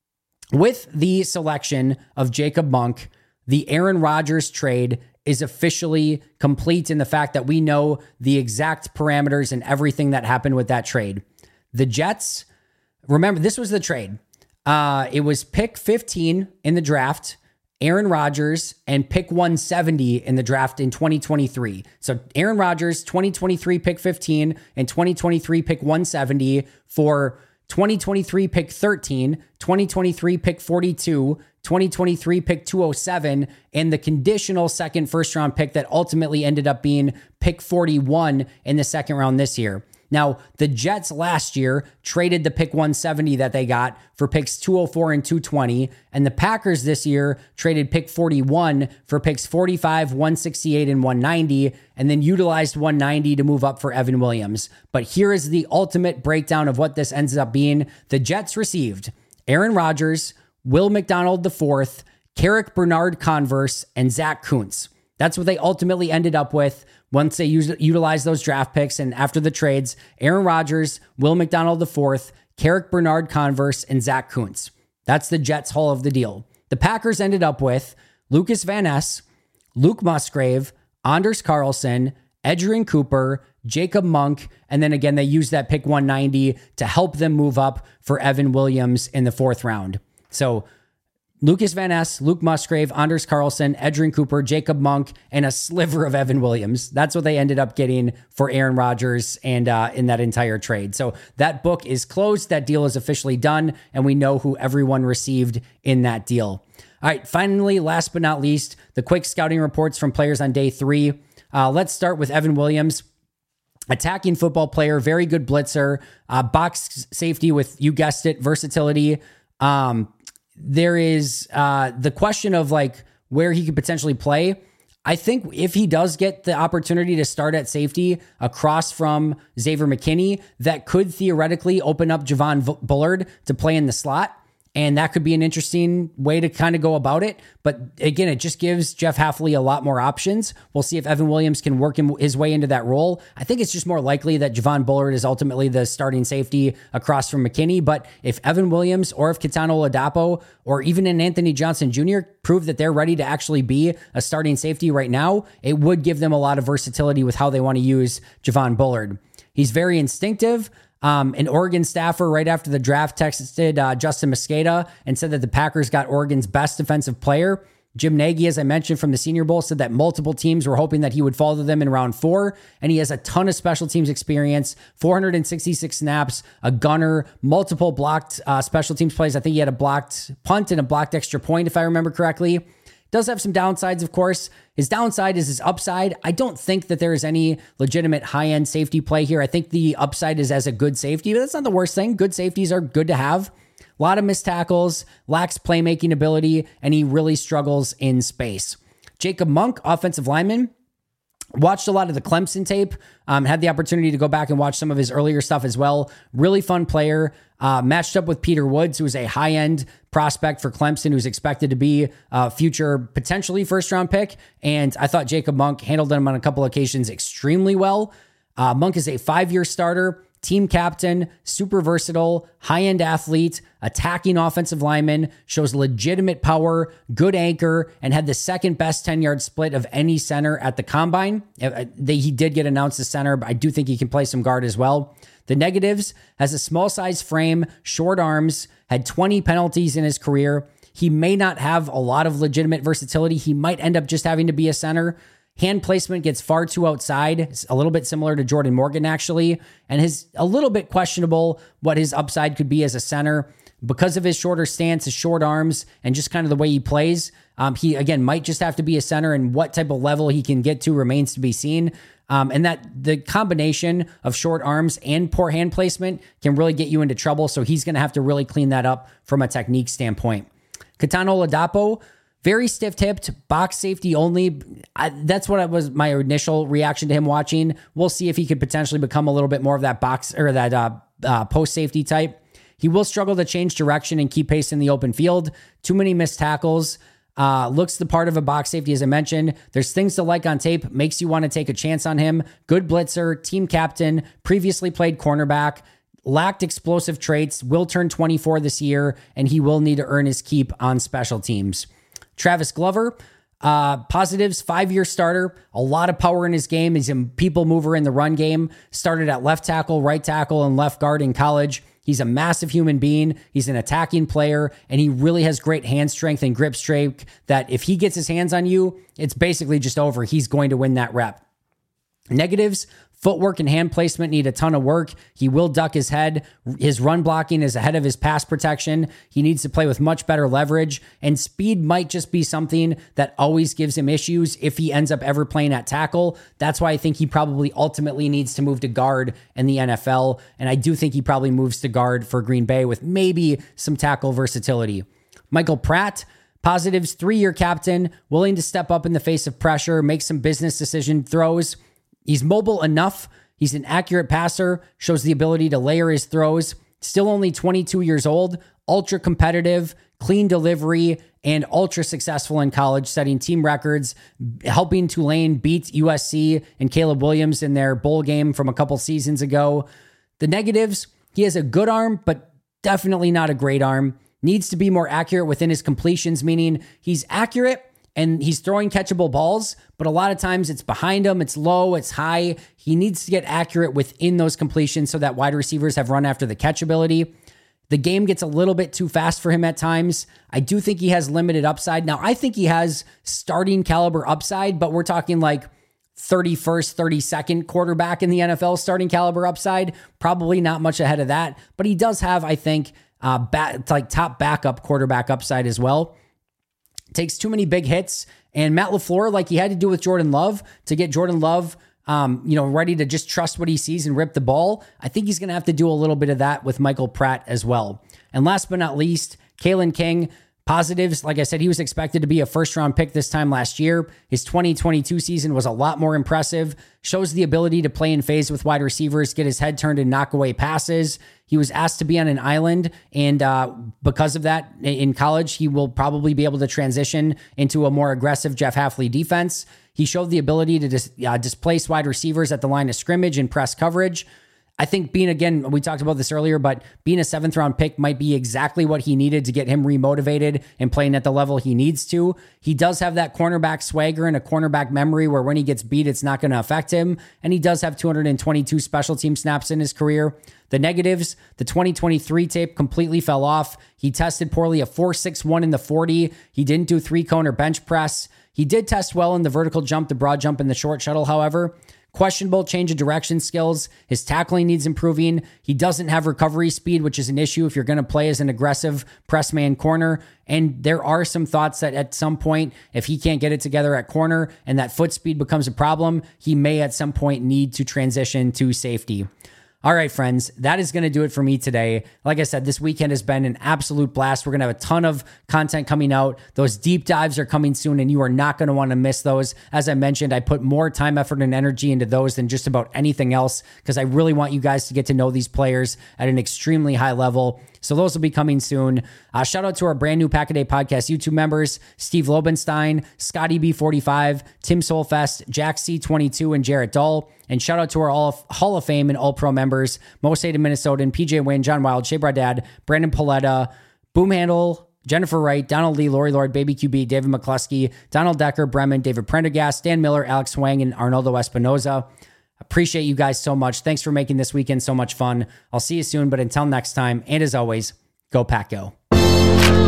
with the selection of Jacob Monk, the Aaron Rodgers trade is officially complete in the fact that we know the exact parameters and everything that happened with that trade. The Jets, remember, this was the trade. It was pick 15 in the draft, Aaron Rodgers, and pick 170 in the draft in 2023. So Aaron Rodgers, 2023 pick 15, and 2023 pick 170 for 2023 pick 13, 2023 pick 42, 2023 pick 207, and the conditional second first round pick that ultimately ended up being pick 41 in the second round this year. Now, the Jets last year traded the pick 170 that they got for picks 204 and 220, and the Packers this year traded pick 41 for picks 45, 168, and 190, and then utilized 190 to move up for Evan Williams. But here is the ultimate breakdown of what this ends up being. The Jets received Aaron Rodgers, Will McDonald IV, Carrick Bernard-Converse, and Zach Kuntz. That's what they ultimately ended up with once they utilized those draft picks. And after the trades, Aaron Rodgers, Will McDonald IV, Carrick Bernard-Converse, and Zach Kuntz. That's the Jets' haul of the deal. The Packers ended up with Lucas Van Ness, Luke Musgrave, Anders Carlson, Edgerrin Cooper, Jacob Monk, and then again, they used that pick 190 to help them move up for Evan Williams in the 4th round. So Lucas Van Ness, Luke Musgrave, Anders Carlson, Edgerrin Cooper, Jacob Monk, and a sliver of Evan Williams. That's what they ended up getting for Aaron Rodgers and in that entire trade. So that book is closed. That deal is officially done, and we know who everyone received in that deal. All right, finally, last but not least, the quick scouting reports from players on day 3. Let's start with Evan Williams. Attacking football player, very good blitzer, box safety with, you guessed it, versatility. There is the question of like where he could potentially play. I think if he does get the opportunity to start at safety across from Xavier McKinney, that could theoretically open up Javon Bullard to play in the slot. And that could be an interesting way to kind of go about it. But again, it just gives Jeff Hafley a lot more options. We'll see if Evan Williams can work his way into that role. I think it's just more likely that Javon Bullard is ultimately the starting safety across from McKinney. But if Evan Williams or if Kitano Oladapo or even an Anthony Johnson Jr. prove that they're ready to actually be a starting safety right now, it would give them a lot of versatility with how they want to use Javon Bullard. He's very instinctive. An Oregon staffer right after the draft texted Justin Mosqueda and said that the Packers got Oregon's best defensive player. Jim Nagy, as I mentioned from the Senior Bowl, said that multiple teams were hoping that he would fall to them in round 4, and he has a ton of special teams experience, 466 snaps, a gunner, multiple blocked special teams plays. I think he had a blocked punt and a blocked extra point, if I remember correctly. Does have some downsides, of course. His downside is his upside. I don't think that there is any legitimate high-end safety play here. I think the upside is as a good safety, but that's not the worst thing. Good safeties are good to have. A lot of missed tackles, lacks playmaking ability, and he really struggles in space. Jacob Monk, offensive lineman, watched a lot of the Clemson tape, had the opportunity to go back and watch some of his earlier stuff as well. Really fun player. Matched up with Peter Woods, who is a high-end prospect for Clemson, who's expected to be a future, potentially first-round pick. And I thought Jacob Monk handled him on a couple occasions extremely well. Monk is a 5-year starter, team captain, super versatile, high-end athlete, attacking offensive lineman, shows legitimate power, good anchor, and had the second best 10-yard split of any center at the combine. He did get announced as center, but I do think he can play some guard as well. The negatives: has a small size frame, short arms, had 20 penalties in his career. He may not have a lot of legitimate versatility. He might end up just having to be a center. Hand placement gets far too outside. It's a little bit similar to Jordan Morgan, actually, and is a little bit questionable what his upside could be as a center because of his shorter stance, his short arms, and just kind of the way he plays. He, again, might just have to be a center, and what type of level he can get to remains to be seen. And that the combination of short arms and poor hand placement can really get you into trouble. So he's going to have to really clean that up from a technique standpoint. Kitano Oladapo, very stiff-tipped, box safety only. That's what was my initial reaction to him watching. We'll see if he could potentially become a little bit more of that box or that post safety type. He will struggle to change direction and keep pace in the open field. Too many missed tackles. Looks the part of a box safety, as I mentioned. There's things to like on tape. Makes you want to take a chance on him. Good blitzer, team captain, previously played cornerback, lacked explosive traits, will turn 24 this year, and he will need to earn his keep on special teams. Travis Glover, positives, 5-year starter, a lot of power in his game. He's a people mover in the run game. Started at left tackle, right tackle, and left guard in college. He's a massive human being. He's an attacking player, and he really has great hand strength and grip strength that if he gets his hands on you, it's basically just over. He's going to win that rep. Negatives: footwork and hand placement need a ton of work. He will duck his head. His run blocking is ahead of his pass protection. He needs to play with much better leverage, and speed might just be something that always gives him issues if he ends up ever playing at tackle. That's why I think he probably ultimately needs to move to guard in the NFL, and I do think he probably moves to guard for Green Bay with maybe some tackle versatility. Michael Pratt, positives: 3-year captain, willing to step up in the face of pressure, make some business decision throws. He's mobile enough. He's an accurate passer, shows the ability to layer his throws. Still only 22 years old, ultra competitive, clean delivery, and ultra successful in college, setting team records, helping Tulane beat USC and Caleb Williams in their bowl game from a couple seasons ago. The negatives: he has a good arm, but definitely not a great arm. Needs to be more accurate within his completions, meaning he's accurate and he's throwing catchable balls, but a lot of times it's behind him, it's low, it's high. He needs to get accurate within those completions so that wide receivers have run after the catch ability. The game gets a little bit too fast for him at times. I do think he has limited upside. Now, I think he has starting caliber upside, but we're talking like 31st, 32nd quarterback in the NFL starting caliber upside. Probably not much ahead of that, but he does have, I think, top backup quarterback upside as well. Takes too many big hits, and Matt LaFleur, like he had to do with Jordan Love, to get Jordan Love ready to just trust what he sees and rip the ball. I think he's going to have to do a little bit of that with Michael Pratt as well. And last but not least, Kalen King. Positives, like I said, he was expected to be a first-round pick this time last year. His 2022 season was a lot more impressive. Shows the ability to play in phase with wide receivers, get his head turned and knock away passes. He was asked to be on an island, and because of that, in college, he will probably be able to transition into a more aggressive Jeff Hafley defense. He showed the ability to displace wide receivers at the line of scrimmage and press coverage. I think we talked about this earlier, but being a 7th round pick might be exactly what he needed to get him remotivated and playing at the level he needs to. He does have that cornerback swagger and a cornerback memory where when he gets beat, it's not going to affect him. And he does have 222 special team snaps in his career. The negatives, the 2023 tape completely fell off. He tested poorly, a 4.61 in the 40. He didn't do 3-cone or bench press. He did test well in the vertical jump, the broad jump, and the short shuttle, however. Questionable change of direction skills. His tackling needs improving. He doesn't have recovery speed, which is an issue if you're going to play as an aggressive press man corner. And there are some thoughts that at some point, if he can't get it together at corner and that foot speed becomes a problem, he may at some point need to transition to safety. All right, friends, that is going to do it for me today. Like I said, this weekend has been an absolute blast. We're going to have a ton of content coming out. Those deep dives are coming soon, and you are not going to want to miss those. As I mentioned, I put more time, effort, and energy into those than just about anything else because I really want you guys to get to know these players at an extremely high level. So those will be coming soon. Shout out to our brand new Pack a Day Podcast YouTube members, Steve Lobenstein, Scotty B45, Tim Solfest, Jack C22, and Jarrett Dahl. And shout out to our Hall of Fame and All-Pro members, Most Hated Minnesotan, PJ Wynn, John Wild, Shea Bradad, Brandon Paletta, Boom Handle, Jennifer Wright, Donald Lee, Lori Lord, Baby QB, David McCluskey, Donald Decker, Bremen, David Prendergast, Dan Miller, Alex Wang, and Arnoldo Espinoza. Appreciate you guys so much. Thanks for making this weekend so much fun. I'll see you soon, but until next time, and as always, go Pack Go.